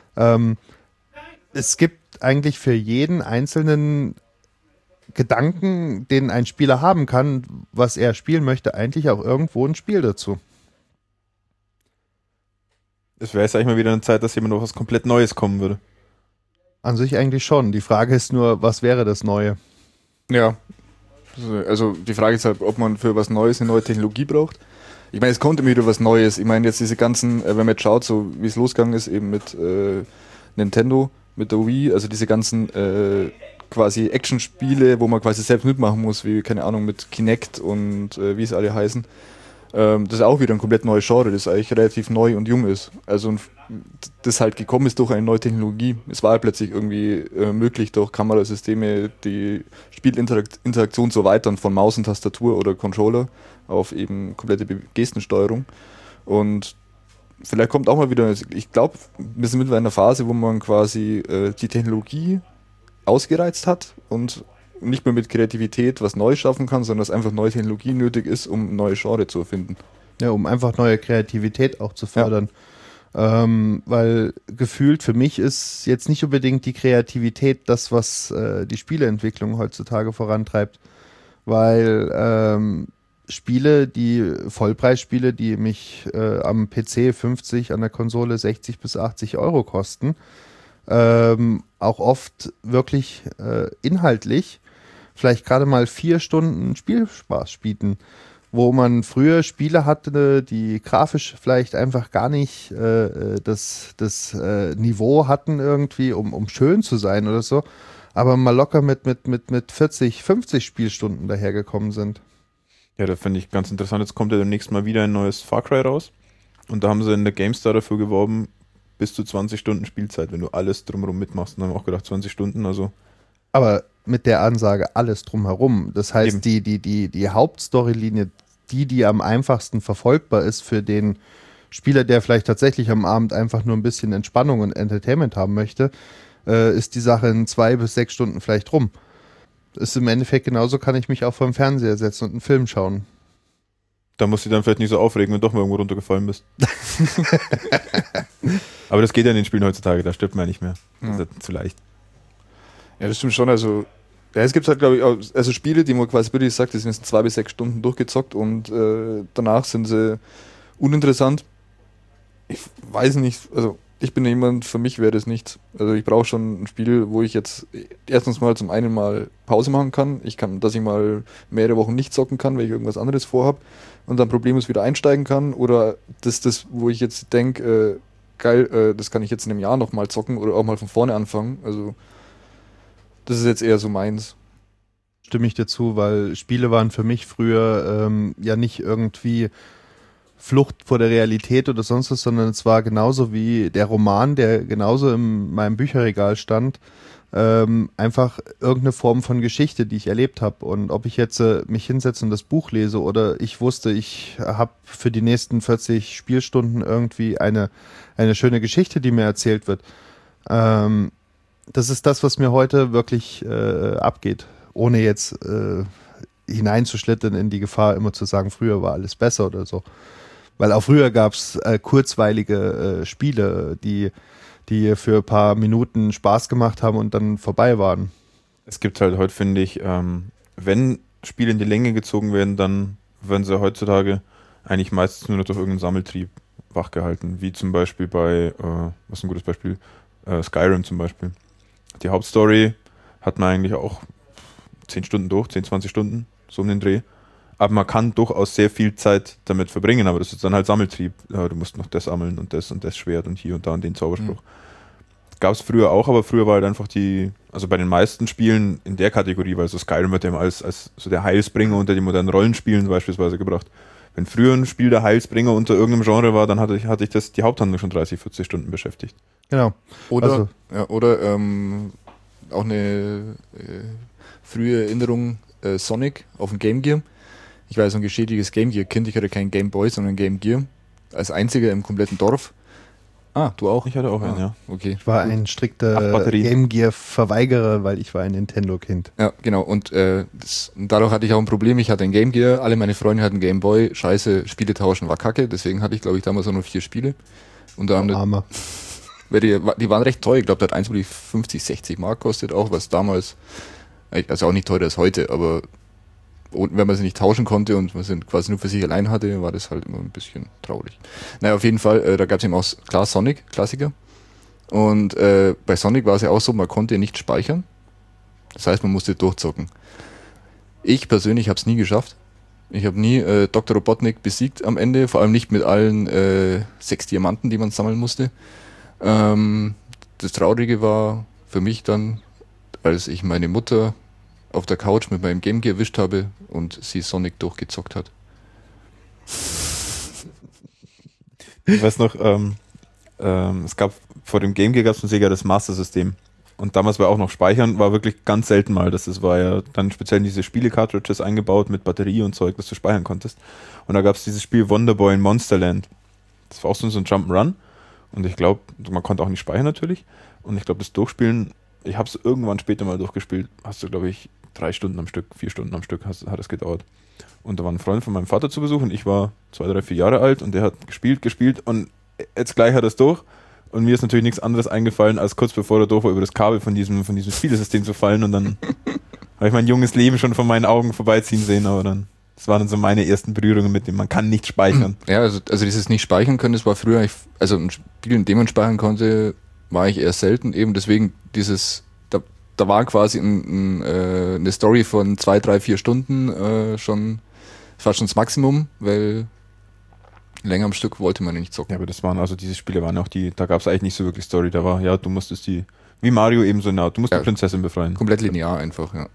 es gibt eigentlich für jeden einzelnen Gedanken, den ein Spieler haben kann, was er spielen möchte, eigentlich auch irgendwo ein Spiel dazu. Es wäre jetzt eigentlich mal wieder eine Zeit, dass jemand noch was komplett Neues kommen würde. An sich eigentlich schon. Die Frage ist nur, was wäre das Neue? Ja, also die Frage ist halt, ob man für was Neues eine neue Technologie braucht. Ich meine, es kommt immer wieder was Neues. Ich meine, jetzt diese ganzen, wenn man jetzt schaut, so wie es losgegangen ist, eben mit Nintendo, mit der Wii, also diese ganzen quasi Action-Spiele, wo man quasi selbst mitmachen muss, wie, keine Ahnung, mit Kinect und wie es alle heißen. Das ist auch wieder ein komplett neues Genre, das eigentlich relativ neu und jung ist. Also das halt gekommen ist durch eine neue Technologie. Es war halt plötzlich irgendwie möglich, durch Kamerasysteme die Spielinteraktion zu erweitern von Maus und Tastatur oder Controller auf eben komplette Gestensteuerung. Und vielleicht kommt auch mal wieder, ich glaube, wir sind mittlerweile in einer Phase, wo man quasi die Technologie ausgereizt hat und nicht mehr mit Kreativität was Neues schaffen kann, sondern dass einfach neue Technologie nötig ist, um neue Genre zu erfinden. Ja, um einfach neue Kreativität auch zu fördern. Ja. Weil gefühlt für mich ist jetzt nicht unbedingt die Kreativität das, was die Spieleentwicklung heutzutage vorantreibt. Weil Vollpreisspiele, die mich am PC 50, an der Konsole 60 bis 80 Euro kosten, auch oft wirklich inhaltlich vielleicht gerade mal 4 Stunden Spielspaß bieten, wo man früher Spiele hatte, die grafisch vielleicht einfach gar nicht das Niveau hatten irgendwie, um schön zu sein oder so, aber mal locker mit 40, 50 Spielstunden dahergekommen sind. Ja, da finde ich ganz interessant. Jetzt kommt ja demnächst mal wieder ein neues Far Cry raus und da haben sie in der GameStar dafür geworben, bis zu 20 Stunden Spielzeit, wenn du alles drumherum mitmachst. Und dann haben wir auch gedacht, 20 Stunden, also. Aber mit der Ansage alles drumherum. Das heißt, die Hauptstorylinie, die am einfachsten verfolgbar ist für den Spieler, der vielleicht tatsächlich am Abend einfach nur ein bisschen Entspannung und Entertainment haben möchte, ist die Sache in 2 bis 6 Stunden vielleicht rum. Ist im Endeffekt genauso, kann ich mich auch vor dem Fernseher setzen und einen Film schauen. Da musst du dich dann vielleicht nicht so aufregen, wenn du doch mal irgendwo runtergefallen bist. Aber das geht ja in den Spielen heutzutage, da stirbt man ja nicht mehr. Das ist ja zu leicht. Ja, das stimmt schon. Also, ja, es gibt halt, glaube ich, auch, also Spiele, die man quasi wirklich sagt, die sind jetzt 2 bis 6 Stunden durchgezockt und danach sind sie uninteressant. Ich weiß nicht, also ich bin jemand, für mich wäre das nichts. Also ich brauche schon ein Spiel, wo ich jetzt erstens mal zum einen mal Pause machen kann. Dass ich mal mehrere Wochen nicht zocken kann, weil ich irgendwas anderes vorhab und dann problemlos wieder einsteigen kann. Oder das wo ich jetzt denke, geil, das kann ich jetzt in einem Jahr nochmal zocken oder auch mal von vorne anfangen. Also das ist jetzt eher so meins. Stimme ich dazu, weil Spiele waren für mich früher ja nicht irgendwie Flucht vor der Realität oder sonst was, sondern es war genauso wie der Roman, der genauso in meinem Bücherregal stand, einfach irgendeine Form von Geschichte, die ich erlebt habe. Und ob ich jetzt mich hinsetze und das Buch lese oder ich wusste, ich habe für die nächsten 40 Spielstunden irgendwie eine schöne Geschichte, die mir erzählt wird. Das ist das, was mir heute wirklich abgeht, ohne jetzt hineinzuschlittern in die Gefahr, immer zu sagen, früher war alles besser oder so. Weil auch früher gab es kurzweilige Spiele, die für ein paar Minuten Spaß gemacht haben und dann vorbei waren. Es gibt halt heute, finde ich, wenn Spiele in die Länge gezogen werden, dann werden sie heutzutage eigentlich meistens nur noch durch irgendeinen Sammeltrieb wachgehalten. Wie zum Beispiel bei, was ist ein gutes Beispiel? Skyrim zum Beispiel. Die Hauptstory hat man eigentlich auch 10 Stunden durch, 10, 20 Stunden, so um den Dreh. Aber man kann durchaus sehr viel Zeit damit verbringen, aber das ist dann halt Sammeltrieb. Ja, du musst noch das sammeln und das Schwert und hier und da und den Zauberspruch. Gab es früher auch, aber früher war halt einfach also bei den meisten Spielen in der Kategorie, weil so Skyrim wird ja als so der Heilsbringer unter die modernen Rollenspielen beispielsweise gebracht. Wenn früher ein Spiel der Heilsbringer unter irgendeinem Genre war, dann hatte ich die Haupthandlung schon 30, 40 Stunden beschäftigt. Genau. Oder auch eine frühe Erinnerung, Sonic auf dem Game Gear. Ich war so ein geschädiges Game Gear-Kind, ich hatte kein Game Boy, sondern Game Gear. Als einziger im kompletten Dorf. Ah, du auch? Ich hatte auch einen, ja. Okay. Ich war ein strikter Game Gear-Verweigerer, weil ich war ein Nintendo-Kind. Ja, genau. Und dadurch hatte ich auch ein Problem. Ich hatte ein Game Gear, alle meine Freunde hatten Game Boy. Scheiße, Spiele tauschen war kacke. Deswegen hatte ich, glaube ich, damals auch nur 4 Spiele. Unter anderem. Die waren recht teuer. Ich glaube, der hat eins, wo die 50, 60 Mark kostet auch, was damals, also auch nicht teurer als heute, aber wenn man sie nicht tauschen konnte und man sie quasi nur für sich allein hatte, war das halt immer ein bisschen traurig. Naja, auf jeden Fall, da gab es eben auch, klar, Sonic, Klassiker. Und bei Sonic war es ja auch so, man konnte nicht speichern. Das heißt, man musste durchzocken. Ich persönlich habe es nie geschafft. Ich habe nie Dr. Robotnik besiegt am Ende, vor allem nicht mit allen 6 Diamanten, die man sammeln musste. Das Traurige war für mich dann, als ich meine Mutter auf der Couch mit meinem Game Gear erwischt habe und sie Sonic durchgezockt hat. Ich weiß noch, es gab vor dem Game Gear gab es von Sega das Master System. Und damals war auch noch Speichern, war wirklich ganz selten mal. Das war ja dann speziell in diese Spiele-Cartridges eingebaut mit Batterie und Zeug, das du speichern konntest. Und da gab es dieses Spiel Wonderboy in Monsterland. Das war auch so ein Jump'n'Run. Und ich glaube, man konnte auch nicht speichern natürlich. Und ich glaube, das Durchspielen, ich habe es irgendwann später mal durchgespielt, hast du, glaube ich, 3 Stunden am Stück, 4 Stunden am Stück hat es gedauert. Und da war ein Freund von meinem Vater zu Besuch und ich war 2, 3, 4 Jahre alt und der hat gespielt und jetzt gleich hat er es durch. Und mir ist natürlich nichts anderes eingefallen, als kurz bevor er durch war, über das Kabel von diesem Spielesystem zu fallen und dann habe ich mein junges Leben schon von meinen Augen vorbeiziehen sehen, aber dann, das waren dann so meine ersten Berührungen mit dem, man kann nicht speichern. Ja, also dieses nicht speichern können, das war früher, also ein Spiel, in dem man speichern konnte, war ich eher selten, eben deswegen da war quasi eine Story von 2, 3, 4 Stunden schon fast schon das Maximum, weil länger am Stück wollte man nicht zocken. Ja, aber das waren also diese Spiele waren auch da gab es eigentlich nicht so wirklich Story, da war, ja, du musstest wie Mario eben so, du musst die Prinzessin befreien. Komplett linear einfach, ja.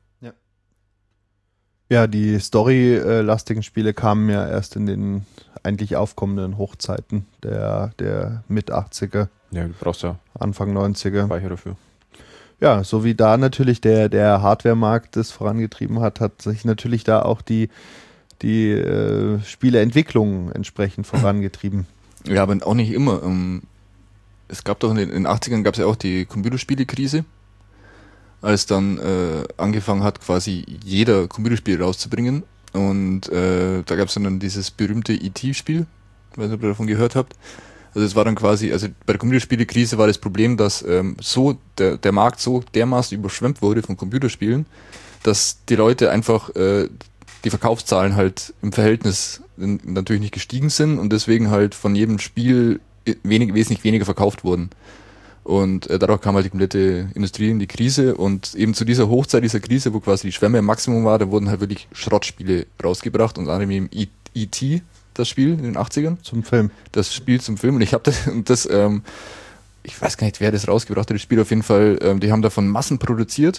Ja, die storylastigen Spiele kamen ja erst in den eigentlich aufkommenden Hochzeiten der Mit-80er. Ja, du brauchst ja Anfang 90er. Speicher dafür. Ja, so wie da natürlich der Hardware-Markt das vorangetrieben hat sich natürlich da auch die Spieleentwicklung entsprechend vorangetrieben. Ja, aber auch nicht immer. Es gab doch in den 80ern gab es ja auch die Computerspiele-Krise, als dann angefangen hat, quasi jeder Computerspiel rauszubringen. Und da gab es dann dieses berühmte E.T.-Spiel, ich weiß nicht, ob ihr davon gehört habt. Also es war dann quasi, also bei der Computerspiele-Krise war das Problem, dass der Markt so dermaßen überschwemmt wurde von Computerspielen, dass die Leute einfach die Verkaufszahlen halt im Verhältnis natürlich nicht gestiegen sind und deswegen halt von jedem Spiel wesentlich weniger verkauft wurden. Und dadurch kam halt die komplette Industrie in die Krise und eben zu dieser Hochzeit dieser Krise, wo quasi die Schwemme im Maximum war, da wurden halt wirklich Schrottspiele rausgebracht, unter anderem eben E.T., das Spiel in den 80ern. Zum Film. Das Spiel zum Film. Und ich habe das, ich weiß gar nicht, wer das rausgebracht hat, das Spiel auf jeden Fall, die haben davon Massen produziert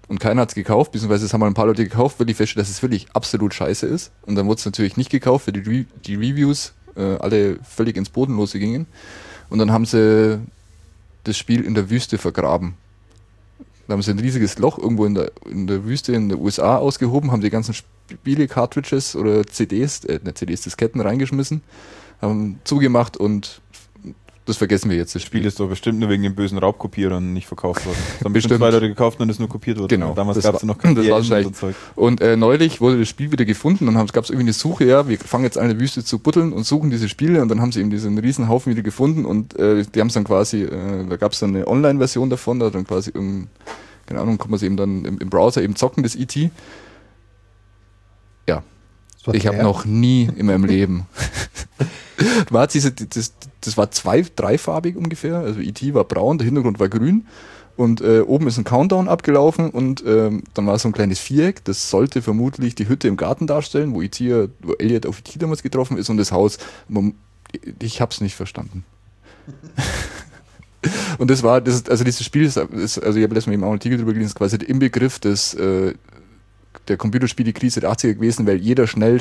und keiner hat es gekauft, beziehungsweise es haben mal ein paar Leute gekauft, weil die feststellen, dass es wirklich absolut scheiße ist. Und dann wurde es natürlich nicht gekauft, weil die Reviews alle völlig ins Bodenlose gingen. Und dann haben sie das Spiel in der Wüste vergraben. Da haben sie ein riesiges Loch irgendwo in der Wüste in den USA ausgehoben, haben die ganzen Spiele-Cartridges oder Disketten reingeschmissen, haben zugemacht und das vergessen wir jetzt. Das Spiel ist doch bestimmt nur wegen dem bösen Raubkopierern nicht verkauft worden. Das haben bestimmt 2 Leute gekauft und ist nur kopiert worden. Genau. Damals gab es noch kein das war so Zeug. Und neulich wurde das Spiel wieder gefunden und gab es irgendwie eine Suche, ja, wir fangen jetzt an, eine Wüste zu buddeln und suchen diese Spiele und dann haben sie eben diesen riesen Haufen wieder gefunden und die haben es dann quasi, da gab es dann eine Online-Version davon, da dann quasi keine Ahnung, kann man sie eben dann im Browser eben zocken, das E.T. Ja, ich habe noch nie in meinem Leben das war dreifarbig ungefähr, also E.T. war braun, der Hintergrund war grün und oben ist ein Countdown abgelaufen und dann war so ein kleines Viereck, das sollte vermutlich die Hütte im Garten darstellen, wo Elliot auf E.T. damals getroffen ist und das Haus. Ich hab's nicht verstanden. Und dieses Spiel ist, also ich habe letztes Mal eben auch einen Artikel drüber gelesen, ist quasi der Inbegriff der Computerspiele-Krise der 80er gewesen, weil jeder schnell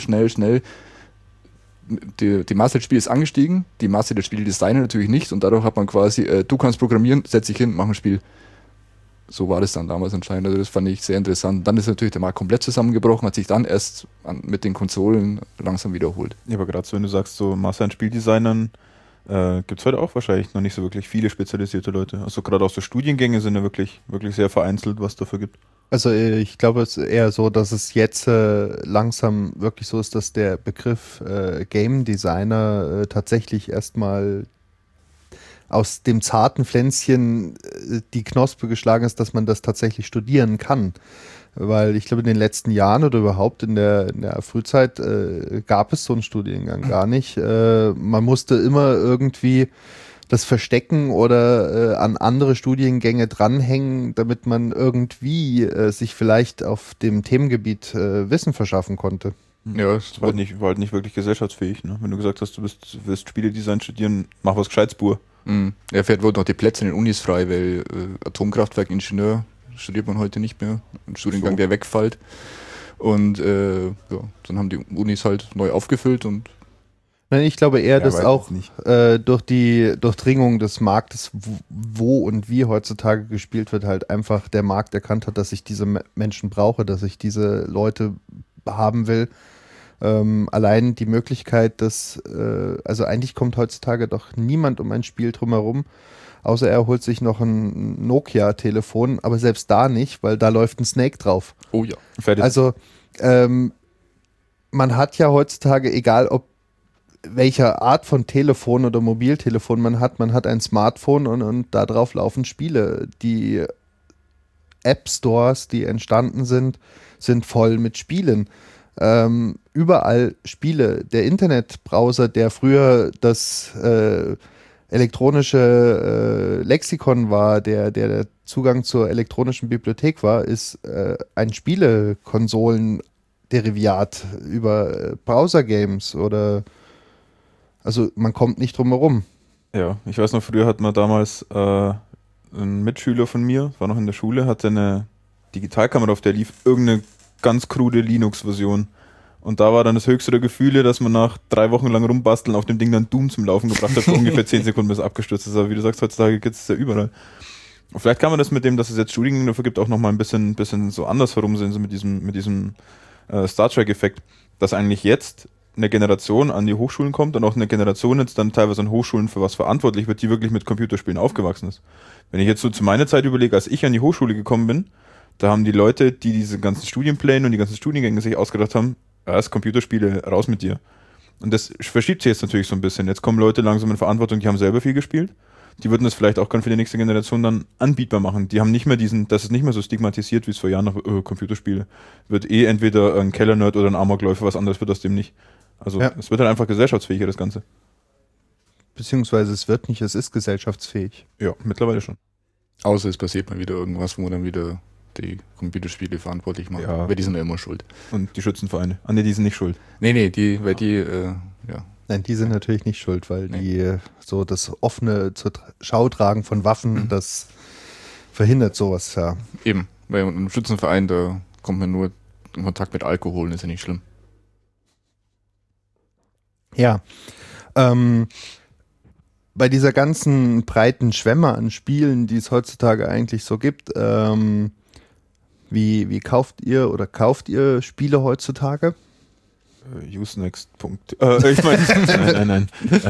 die Masse des Spiels ist angestiegen, die Masse der Spieldesigner natürlich nicht und dadurch hat man quasi, du kannst programmieren, setz dich hin, mach ein Spiel. So war das dann damals anscheinend, also das fand ich sehr interessant. Dann ist natürlich der Markt komplett zusammengebrochen, hat sich dann erst mit den Konsolen langsam wiederholt. Ja, aber gerade so, wenn du sagst, so Masse an Spieldesignern, gibt es heute auch wahrscheinlich noch nicht so wirklich viele spezialisierte Leute. Also gerade auch so Studiengänge sind ja wirklich sehr vereinzelt, was dafür gibt. Also ich glaube, es ist eher so, dass es jetzt langsam wirklich so ist, dass der Begriff Game Designer tatsächlich erstmal aus dem zarten Pflänzchen die Knospe geschlagen ist, dass man das tatsächlich studieren kann. Weil ich glaube, in den letzten Jahren oder überhaupt in der Frühzeit gab es so einen Studiengang gar nicht. Man musste immer irgendwie das verstecken oder an andere Studiengänge dranhängen, damit man irgendwie sich vielleicht auf dem Themengebiet Wissen verschaffen konnte. Ja, das war halt nicht wirklich gesellschaftsfähig. Ne? Wenn du gesagt hast, du willst Spieledesign studieren, mach was Gescheites, Bur. Ja, vielleicht wurden noch die Plätze in den Unis frei, weil Atomkraftwerkingenieur studiert man heute nicht mehr. Ein Studiengang, der wegfällt. Und dann haben die Unis halt neu aufgefüllt und ich glaube eher, dass auch durch die Durchdringung des Marktes, wo und wie heutzutage gespielt wird, halt einfach der Markt erkannt hat, dass ich diese Menschen brauche, dass ich diese Leute haben will. Allein die Möglichkeit, dass, also eigentlich kommt heutzutage doch niemand um ein Spiel drumherum, außer er holt sich noch ein Nokia-Telefon, aber selbst da nicht, weil da läuft ein Snake drauf. Oh ja. Fertig. Also man hat ja heutzutage, egal ob welcher Art von Telefon oder Mobiltelefon man hat ein Smartphone und da drauf laufen Spiele. Die App-Stores, die entstanden sind voll mit Spielen. Überall Spiele. Der Internetbrowser, der früher das elektronische Lexikon war, der Zugang zur elektronischen Bibliothek war, ist ein Spielekonsolen-Derivat über Browser-Games oder also man kommt nicht drum herum. Ja, ich weiß noch, früher hat man damals ein Mitschüler von mir, war noch in der Schule, hatte eine Digitalkamera, auf der lief irgendeine ganz krude Linux-Version. Und da war dann das höchste der Gefühle, dass man nach 3 Wochen lang rumbasteln auf dem Ding dann Doom zum Laufen gebracht hat, für ungefähr 10 Sekunden, bis es abgestürzt ist. Aber wie du sagst, heutzutage gibt es ja überall. Und vielleicht kann man das mit dem, dass es jetzt Studiengänge dafür gibt, auch nochmal ein bisschen so anders herumsehen, so mit diesem Star Trek-Effekt, dass eigentlich jetzt eine Generation an die Hochschulen kommt und auch eine Generation jetzt dann teilweise an Hochschulen für was verantwortlich wird, die wirklich mit Computerspielen aufgewachsen ist. Wenn ich jetzt so zu meiner Zeit überlege, als ich an die Hochschule gekommen bin, da haben die Leute, die diese ganzen Studienpläne und die ganzen Studiengänge sich ausgedacht haben, erst Computerspiele, raus mit dir. Und das verschiebt sich jetzt natürlich so ein bisschen. Jetzt kommen Leute langsam in Verantwortung, die haben selber viel gespielt. Die würden das vielleicht auch für die nächste Generation dann anbietbar machen. Die haben nicht mehr das ist nicht mehr so stigmatisiert, wie es vor Jahren noch Computerspiele. Wird entweder ein Keller-Nerd oder ein Amokläufer, was anderes wird aus dem nicht. Also es wird halt einfach gesellschaftsfähiger, das Ganze. Beziehungsweise es wird nicht, es ist gesellschaftsfähig. Ja, mittlerweile schon. Außer es passiert mal wieder irgendwas, wo dann wieder die Computerspiele verantwortlich machen. Ja. Weil die sind ja immer schuld. Und die Schützenvereine. Ah ne, die sind nicht schuld. Nee, Nein, die sind natürlich nicht schuld, weil die so das offene zur Schau tragen von Waffen, das verhindert sowas, ja. Eben. Weil in einem Schützenverein, da kommt man nur in Kontakt mit Alkohol, ist ja nicht schlimm. Ja. Bei dieser ganzen breiten Schwemme an Spielen, die es heutzutage eigentlich so gibt, wie kauft ihr Spiele heutzutage? Usenext. Ich meine, nein.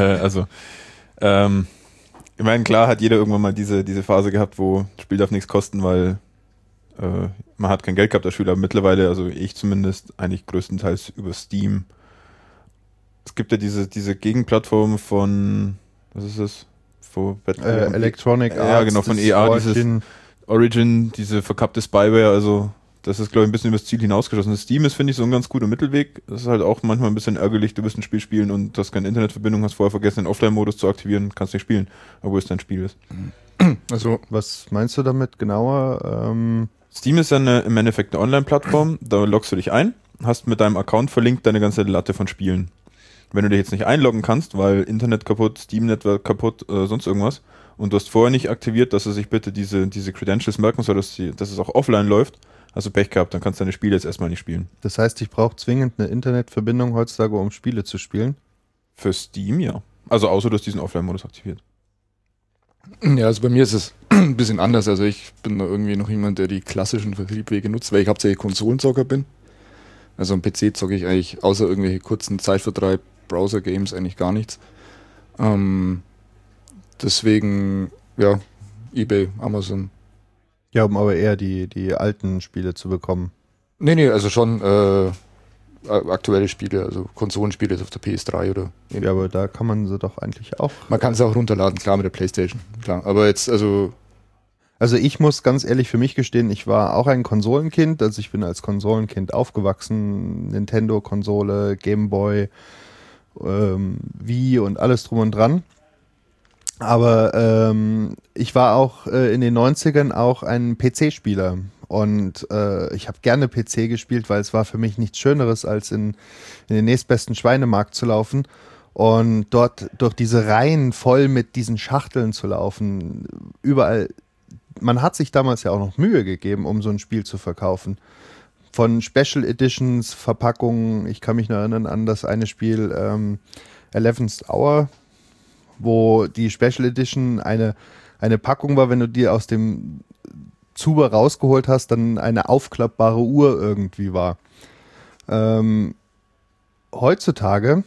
Ich meine, klar hat jeder irgendwann mal diese Phase gehabt, wo das Spiel darf nichts kosten, weil man hat kein Geld gehabt als Schüler. Aber mittlerweile, also ich zumindest, eigentlich größtenteils über Steam. Es gibt ja diese Gegenplattform von, was ist das? Electronic Arts. Ja, genau, von EA, dieses Origin, diese verkappte Spyware, also das ist, glaube ich, ein bisschen übers Ziel hinausgeschossen. Das Steam ist, finde ich, so ein ganz guter Mittelweg. Das ist halt auch manchmal ein bisschen ärgerlich, du wirst ein Spiel spielen und du hast keine Internetverbindung, hast vorher vergessen, den Offline-Modus zu aktivieren, kannst nicht spielen, obwohl es dein Spiel ist. Also, was meinst du damit genauer? Steam ist ja im Endeffekt eine Online-Plattform, da loggst du dich ein, hast mit deinem Account verlinkt deine ganze Latte von Spielen. Wenn du dich jetzt nicht einloggen kannst, weil Internet kaputt, Steam-Network kaputt, sonst irgendwas, und du hast vorher nicht aktiviert, dass er sich bitte diese Credentials merken soll, dass es auch offline läuft, hast du Pech gehabt, dann kannst du deine Spiele jetzt erstmal nicht spielen. Das heißt, ich brauche zwingend eine Internetverbindung heutzutage, um Spiele zu spielen? Für Steam, ja. Also außer du hast diesen Offline-Modus aktiviert. Ja, also bei mir ist es ein bisschen anders. Also ich bin da irgendwie noch jemand, der die klassischen Vertriebswege nutzt, weil ich hauptsächlich Konsolenzocker bin. Also am PC zocke ich eigentlich außer irgendwelche kurzen Zeitvertreib, Browser-Games eigentlich gar nichts. Deswegen, ja, eBay, Amazon. Ja, um aber eher die alten Spiele zu bekommen. Nee, also schon aktuelle Spiele, also Konsolenspiele auf der PS3 oder... Ja, aber da kann man sie doch eigentlich auch... Man kann sie auch runterladen, klar, mit der Playstation, klar. Aber jetzt, also ich muss ganz ehrlich für mich gestehen, ich war auch ein Konsolenkind, also ich bin als Konsolenkind aufgewachsen, Nintendo-Konsole, Gameboy, Wii und alles drum und dran. Aber ich war auch in den 90ern auch ein PC-Spieler und ich habe gerne PC gespielt, weil es war für mich nichts Schöneres, als in den nächstbesten Schweinemarkt zu laufen und dort durch diese Reihen voll mit diesen Schachteln zu laufen. Überall, man hat sich damals ja auch noch Mühe gegeben, um so ein Spiel zu verkaufen. Von Special Editions, Verpackungen, ich kann mich noch erinnern an das eine Spiel 11th Hour, wo die Special Edition eine Packung war, wenn du die aus dem Zuber rausgeholt hast, dann eine aufklappbare Uhr irgendwie war. Heutzutage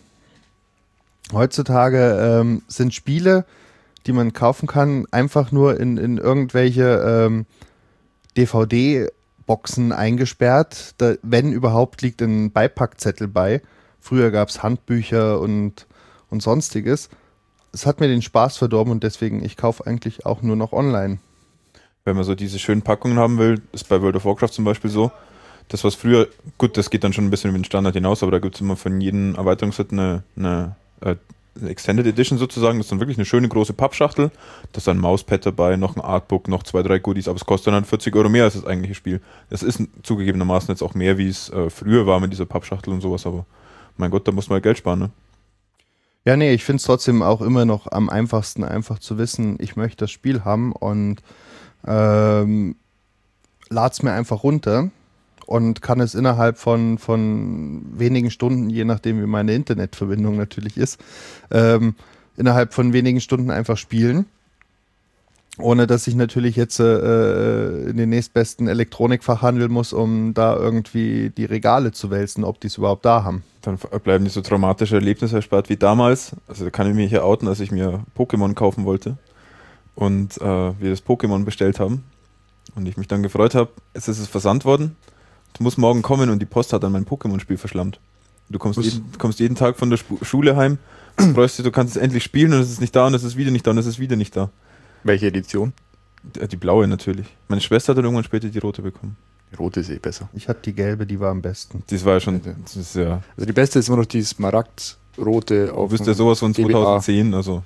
sind Spiele, die man kaufen kann, einfach nur in irgendwelche DVD-Boxen eingesperrt. Da, wenn überhaupt, liegt ein Beipackzettel bei. Früher gab es Handbücher und Sonstiges. Es hat mir den Spaß verdorben und deswegen, ich kaufe eigentlich auch nur noch online. Wenn man so diese schönen Packungen haben will, ist bei World of Warcraft zum Beispiel so, das was früher, gut, das geht dann schon ein bisschen über den Standard hinaus, aber da gibt es immer von jedem Erweiterungsset eine Extended Edition sozusagen, das ist dann wirklich eine schöne große Pappschachtel, da ist dann ein Mauspad dabei, noch ein Artbook, noch 2, 3 Goodies, aber es kostet dann 40 € mehr als das eigentliche Spiel. Das ist zugegebenermaßen jetzt auch mehr, wie es früher war mit dieser Pappschachtel und sowas, aber mein Gott, da muss man halt Geld sparen, ne? Ja, nee, ich finde es trotzdem auch immer noch am einfachsten, einfach zu wissen, ich möchte das Spiel haben und lad's mir einfach runter und kann es innerhalb von wenigen Stunden, je nachdem wie meine Internetverbindung natürlich ist, innerhalb von wenigen Stunden einfach spielen. Ohne dass ich natürlich jetzt in den nächstbesten Elektronikfachhandel muss, um da irgendwie die Regale zu wälzen, ob die es überhaupt da haben. Dann bleiben nicht so traumatische Erlebnisse erspart wie damals. Also da kann ich mich hier outen, als ich mir Pokémon kaufen wollte und wir das Pokémon bestellt haben und ich mich dann gefreut habe, es ist versandt worden, es muss morgen kommen und die Post hat dann mein Pokémon-Spiel verschlammt. Du kommst jeden Tag von der Schule heim, freust dich, du kannst es endlich spielen und es ist nicht da und es ist wieder nicht da und es ist wieder nicht da. welche Edition? Die blaue natürlich. Meine Schwester hat dann irgendwann später die rote bekommen. Die rote ist eh besser. Ich hatte die gelbe, die war am besten. Das war ja schon, das ist ja... Also die beste ist immer noch die Smaragd-rote auf Du bist ja sowas von GBA. 2010, also...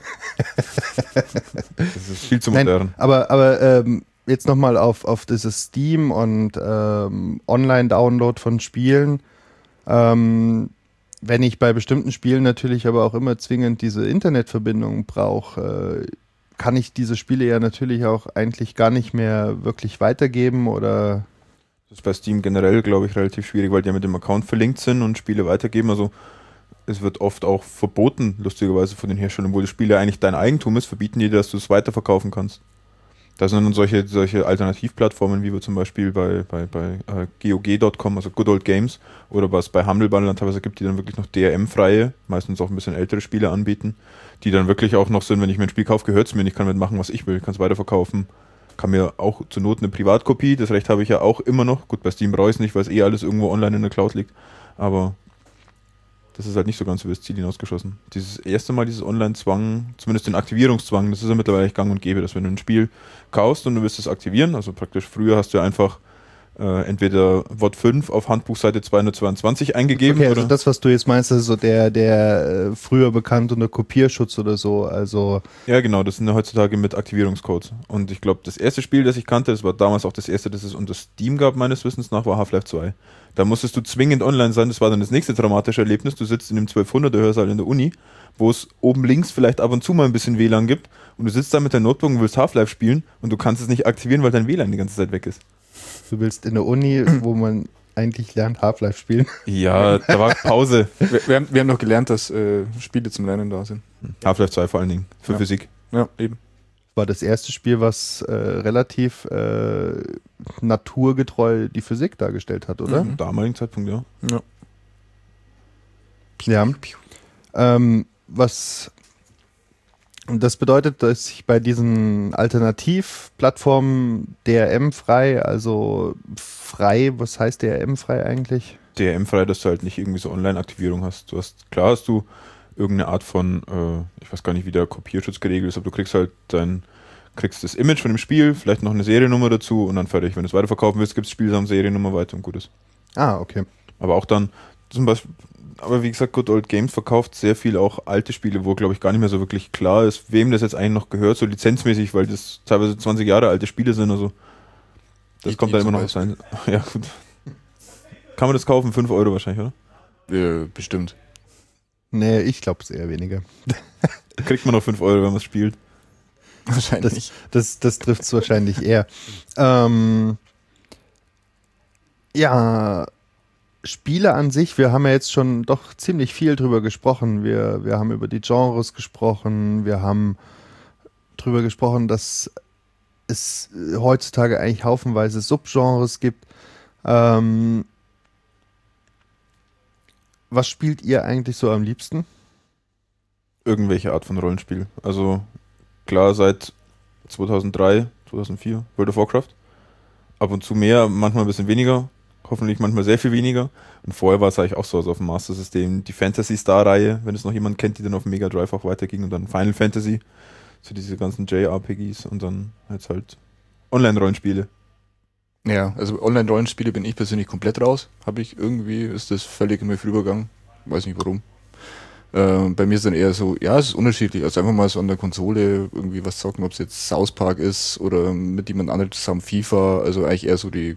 Das ist viel zu modern. Nein, aber jetzt nochmal auf dieses Steam und Online-Download von Spielen. Wenn ich bei bestimmten Spielen natürlich aber auch immer zwingend diese Internetverbindung brauche, kann ich diese Spiele ja natürlich auch eigentlich gar nicht mehr wirklich weitergeben oder... Das ist bei Steam generell, glaube ich, relativ schwierig, weil die ja mit dem Account verlinkt sind und Spiele weitergeben. Also es wird oft auch verboten, lustigerweise von den Herstellern, obwohl das Spiel ja eigentlich dein Eigentum ist, verbieten die, dass du es weiterverkaufen kannst. Da sind dann solche Alternativplattformen, wie wir zum Beispiel bei GOG.com, also Good Old Games, oder was bei Humble Bundle teilweise gibt, die dann wirklich noch DRM-freie, meistens auch ein bisschen ältere Spiele anbieten, die dann wirklich auch noch sind, wenn ich mir ein Spiel kaufe, gehört es mir, ich kann damit machen, was ich will, kann es weiterverkaufen. Kann mir auch zur Not eine Privatkopie, das Recht habe ich ja auch immer noch. Gut, bei Steam brauche ich es nicht, weil es alles irgendwo online in der Cloud liegt. Aber das ist halt nicht so ganz über das Ziel hinausgeschossen. Dieses erste Mal, dieses Online-Zwang, zumindest den Aktivierungszwang, das ist ja mittlerweile gang und gäbe, dass wenn du ein Spiel kaufst und du willst es aktivieren, also praktisch früher hast du ja einfach entweder Wort 5 auf Handbuchseite 222 eingegeben. Okay, oder also das, was du jetzt meinst, ist so der früher bekannt unter Kopierschutz oder so, also... Ja, genau, das sind ja heutzutage mit Aktivierungscodes. Und ich glaube, das erste Spiel, das ich kannte, das war damals auch das erste, das es unter Steam gab, meines Wissens nach, war Half-Life 2. Da musstest du zwingend online sein, das war dann das nächste dramatische Erlebnis. Du sitzt in dem 1200er Hörsaal in der Uni, wo es oben links vielleicht ab und zu mal ein bisschen WLAN gibt und du sitzt da mit deinem Notebook und willst Half-Life spielen und du kannst es nicht aktivieren, weil dein WLAN die ganze Zeit weg ist. Du willst in der Uni, wo man eigentlich lernt, Half-Life spielen. Ja, da war Pause. Wir haben noch gelernt, dass Spiele zum Lernen da sind. Half-Life 2 vor allen Dingen, für Ja. Physik. Ja, eben. War das erste Spiel, was relativ naturgetreu die Physik dargestellt hat, oder? Zum damaligen Zeitpunkt, ja. Ja. Ja. Das bedeutet, dass ich bei diesen Alternativplattformen DRM-frei, also frei, was heißt DRM-frei eigentlich? DRM-frei, dass du halt nicht irgendwie so Online-Aktivierung hast. Klar hast du irgendeine Art von, ich weiß gar nicht, wie der Kopierschutz geregelt ist, aber du kriegst halt kriegst das Image von dem Spiel, vielleicht noch eine Seriennummer dazu und dann fertig. Wenn du es weiterverkaufen willst, gibt es Spielsamen Seriennummer weiter und gut ist. Ah, okay. Aber auch dann, zum Beispiel, aber wie gesagt, Good Old Games verkauft sehr viel auch alte Spiele, wo, glaube ich, gar nicht mehr so wirklich klar ist, wem das jetzt eigentlich noch gehört, so lizenzmäßig, weil das teilweise 20 Jahre alte Spiele sind, also das kommt da immer noch auf sein. Ja, gut. Kann man das kaufen? 5 Euro wahrscheinlich, oder? Bestimmt. Nee, ich glaube es eher weniger. Kriegt man noch 5 Euro, wenn man es spielt. Wahrscheinlich. Das trifft es wahrscheinlich eher. Ja, Spiele an sich, wir haben ja jetzt schon doch ziemlich viel drüber gesprochen. Wir haben über die Genres gesprochen, wir haben drüber gesprochen, dass es heutzutage eigentlich haufenweise Subgenres gibt. Was spielt ihr eigentlich so am liebsten? Irgendwelche Art von Rollenspiel. Also klar, seit 2003, 2004 World of Warcraft. Ab und zu mehr, manchmal ein bisschen weniger. Hoffentlich manchmal sehr viel weniger. Und vorher war es eigentlich auch so, also auf dem Master System, die Phantasy Star-Reihe, wenn es noch jemand kennt, die dann auf dem Mega Drive auch weiterging und dann Final Fantasy, so diese ganzen JRPGs und dann jetzt halt Online-Rollenspiele. Ja, also Online-Rollenspiele bin ich persönlich komplett raus. Ist das völlig in mir vorübergegangen. Weiß nicht warum. Bei mir ist dann eher so, ja, es ist unterschiedlich. Also einfach mal so an der Konsole irgendwie was zocken, ob es jetzt South Park ist oder mit jemand anderem zusammen FIFA. Also eigentlich eher so die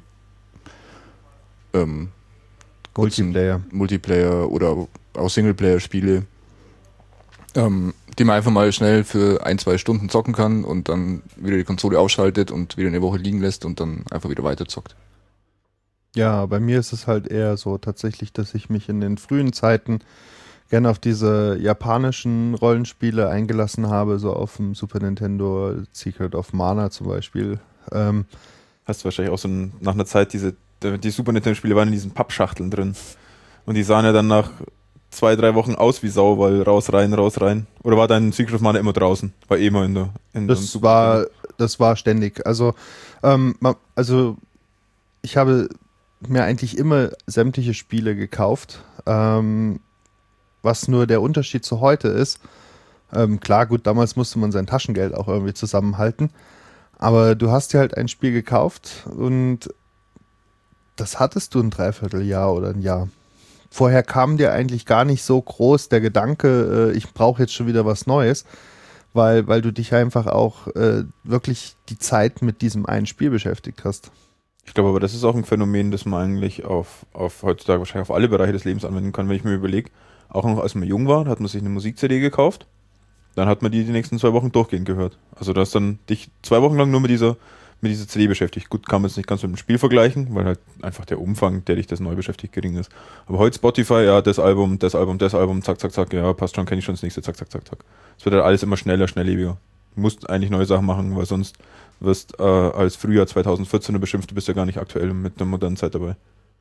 Multiplayer oder auch Singleplayer-Spiele, die man einfach mal schnell für 1-2 Stunden zocken kann und dann wieder die Konsole ausschaltet und wieder eine Woche liegen lässt und dann einfach wieder weiterzockt. Ja, bei mir ist es halt eher so tatsächlich, dass ich mich in den frühen Zeiten gerne auf diese japanischen Rollenspiele eingelassen habe, so auf dem Super Nintendo, Secret of Mana zum Beispiel. Hast du wahrscheinlich auch so nach einer Zeit die Super Nintendo-Spiele waren in diesen Pappschachteln drin. Und die sahen ja dann nach 2-3 Wochen aus wie Sau, weil raus, rein. Oder war dein Secret of Mana immer draußen? War eh immer das war ständig. Also ich habe mir eigentlich immer sämtliche Spiele gekauft. Was nur der Unterschied zu heute ist, klar, gut, damals musste man sein Taschengeld auch irgendwie zusammenhalten, aber du hast dir halt ein Spiel gekauft und das hattest du ein Dreivierteljahr oder ein Jahr. Vorher kam dir eigentlich gar nicht so groß der Gedanke, ich brauche jetzt schon wieder was Neues, weil du dich einfach auch wirklich die Zeit mit diesem einen Spiel beschäftigt hast. Ich glaube aber, das ist auch ein Phänomen, das man eigentlich auf heutzutage wahrscheinlich auf alle Bereiche des Lebens anwenden kann, wenn ich mir überlege, auch noch als man jung war, hat man sich eine Musik-CD gekauft dann hat man die nächsten 2 Wochen durchgehend gehört. Also du hast dann dich 2 Wochen lang nur mit dieser CD beschäftigt. Gut, kann man jetzt nicht ganz mit dem Spiel vergleichen, weil halt einfach der Umfang, der dich das neu beschäftigt, gering ist. Aber heute Spotify, ja, das Album, zack, zack, zack, ja, passt schon, kenne ich schon das nächste, zack, zack, zack, zack. Es wird halt alles immer schneller, schnelllebiger. Du musst eigentlich neue Sachen machen, weil sonst wirst als Frühjahr 2014 beschimpft, du bist ja gar nicht aktuell mit der modernen Zeit dabei.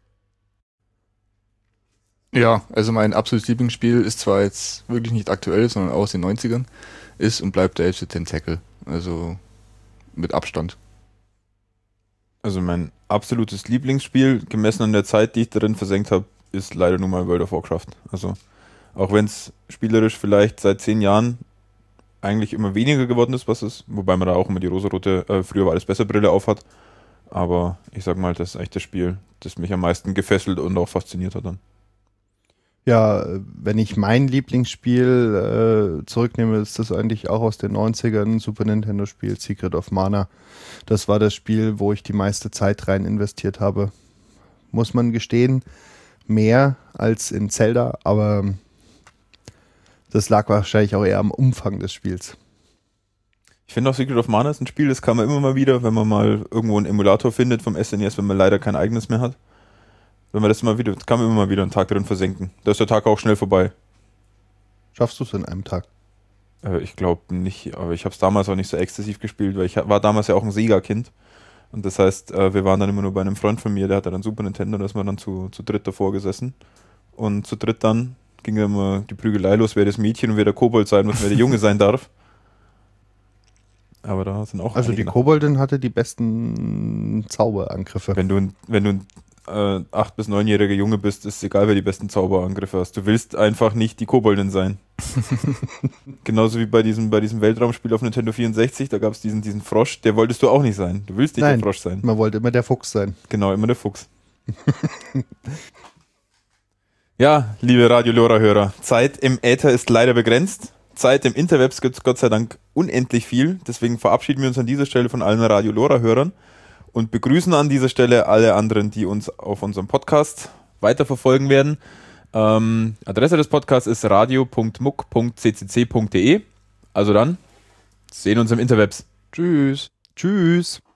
Ja, also mein absolutes Lieblingsspiel ist zwar jetzt wirklich nicht aktuell, sondern auch aus den 90ern, ist und bleibt der Age of Tentacle. Also mit Abstand. Also mein absolutes Lieblingsspiel, gemessen an der Zeit, die ich darin versenkt habe, ist leider nur mal World of Warcraft. Also auch wenn es spielerisch vielleicht seit 10 Jahren eigentlich immer weniger geworden ist, was ist, wobei man da auch immer die rosarote, früher war alles besser Brille aufhat. Aber ich sag mal, das ist echt das Spiel, das mich am meisten gefesselt und auch fasziniert hat dann. Ja, wenn ich mein Lieblingsspiel zurücknehme, ist das eigentlich auch aus den 90ern, Super Nintendo-Spiel Secret of Mana. Das war das Spiel, wo ich die meiste Zeit rein investiert habe. Muss man gestehen, mehr als in Zelda, aber das lag wahrscheinlich auch eher am Umfang des Spiels. Ich finde auch Secret of Mana ist ein Spiel, das kann man immer mal wieder, wenn man mal irgendwo einen Emulator findet vom SNES, wenn man leider kein eigenes mehr hat. Wenn man das mal wieder, kann man immer mal wieder einen Tag drin versenken. Da ist der Tag auch schnell vorbei. Schaffst du es in einem Tag? Ich glaube nicht, aber ich habe es damals auch nicht so exzessiv gespielt, weil ich war damals ja auch ein Sega-Kind. Und das heißt, wir waren dann immer nur bei einem Freund von mir, der hatte dann Super Nintendo, da ist man dann zu dritt davor gesessen. Und zu dritt dann ging immer die Prügelei los, wer das Mädchen und wer der Kobold sein muss, wer der Junge sein darf. Aber da sind auch also die Koboldin hatte die besten Zauberangriffe. Wenn du ein 8- bis 9-jähriger Junge bist, ist es egal, wer die besten Zauberangriffe hast. Du willst einfach nicht die Koboldin sein. Genauso wie bei diesem Weltraumspiel auf Nintendo 64, da gab es diesen Frosch, der wolltest du auch nicht sein. Du willst nicht der Frosch sein. Man wollte immer der Fuchs sein. Genau, immer der Fuchs. Ja, liebe Radio-Lora-Hörer, Zeit im Äther ist leider begrenzt. Zeit im Interwebs gibt es Gott sei Dank unendlich viel. Deswegen verabschieden wir uns an dieser Stelle von allen Radio-Lora-Hörern und begrüßen an dieser Stelle alle anderen, die uns auf unserem Podcast weiterverfolgen werden. Adresse des Podcasts ist radio.muck.ccc.de. Also dann, sehen uns im Interwebs. Tschüss. Tschüss.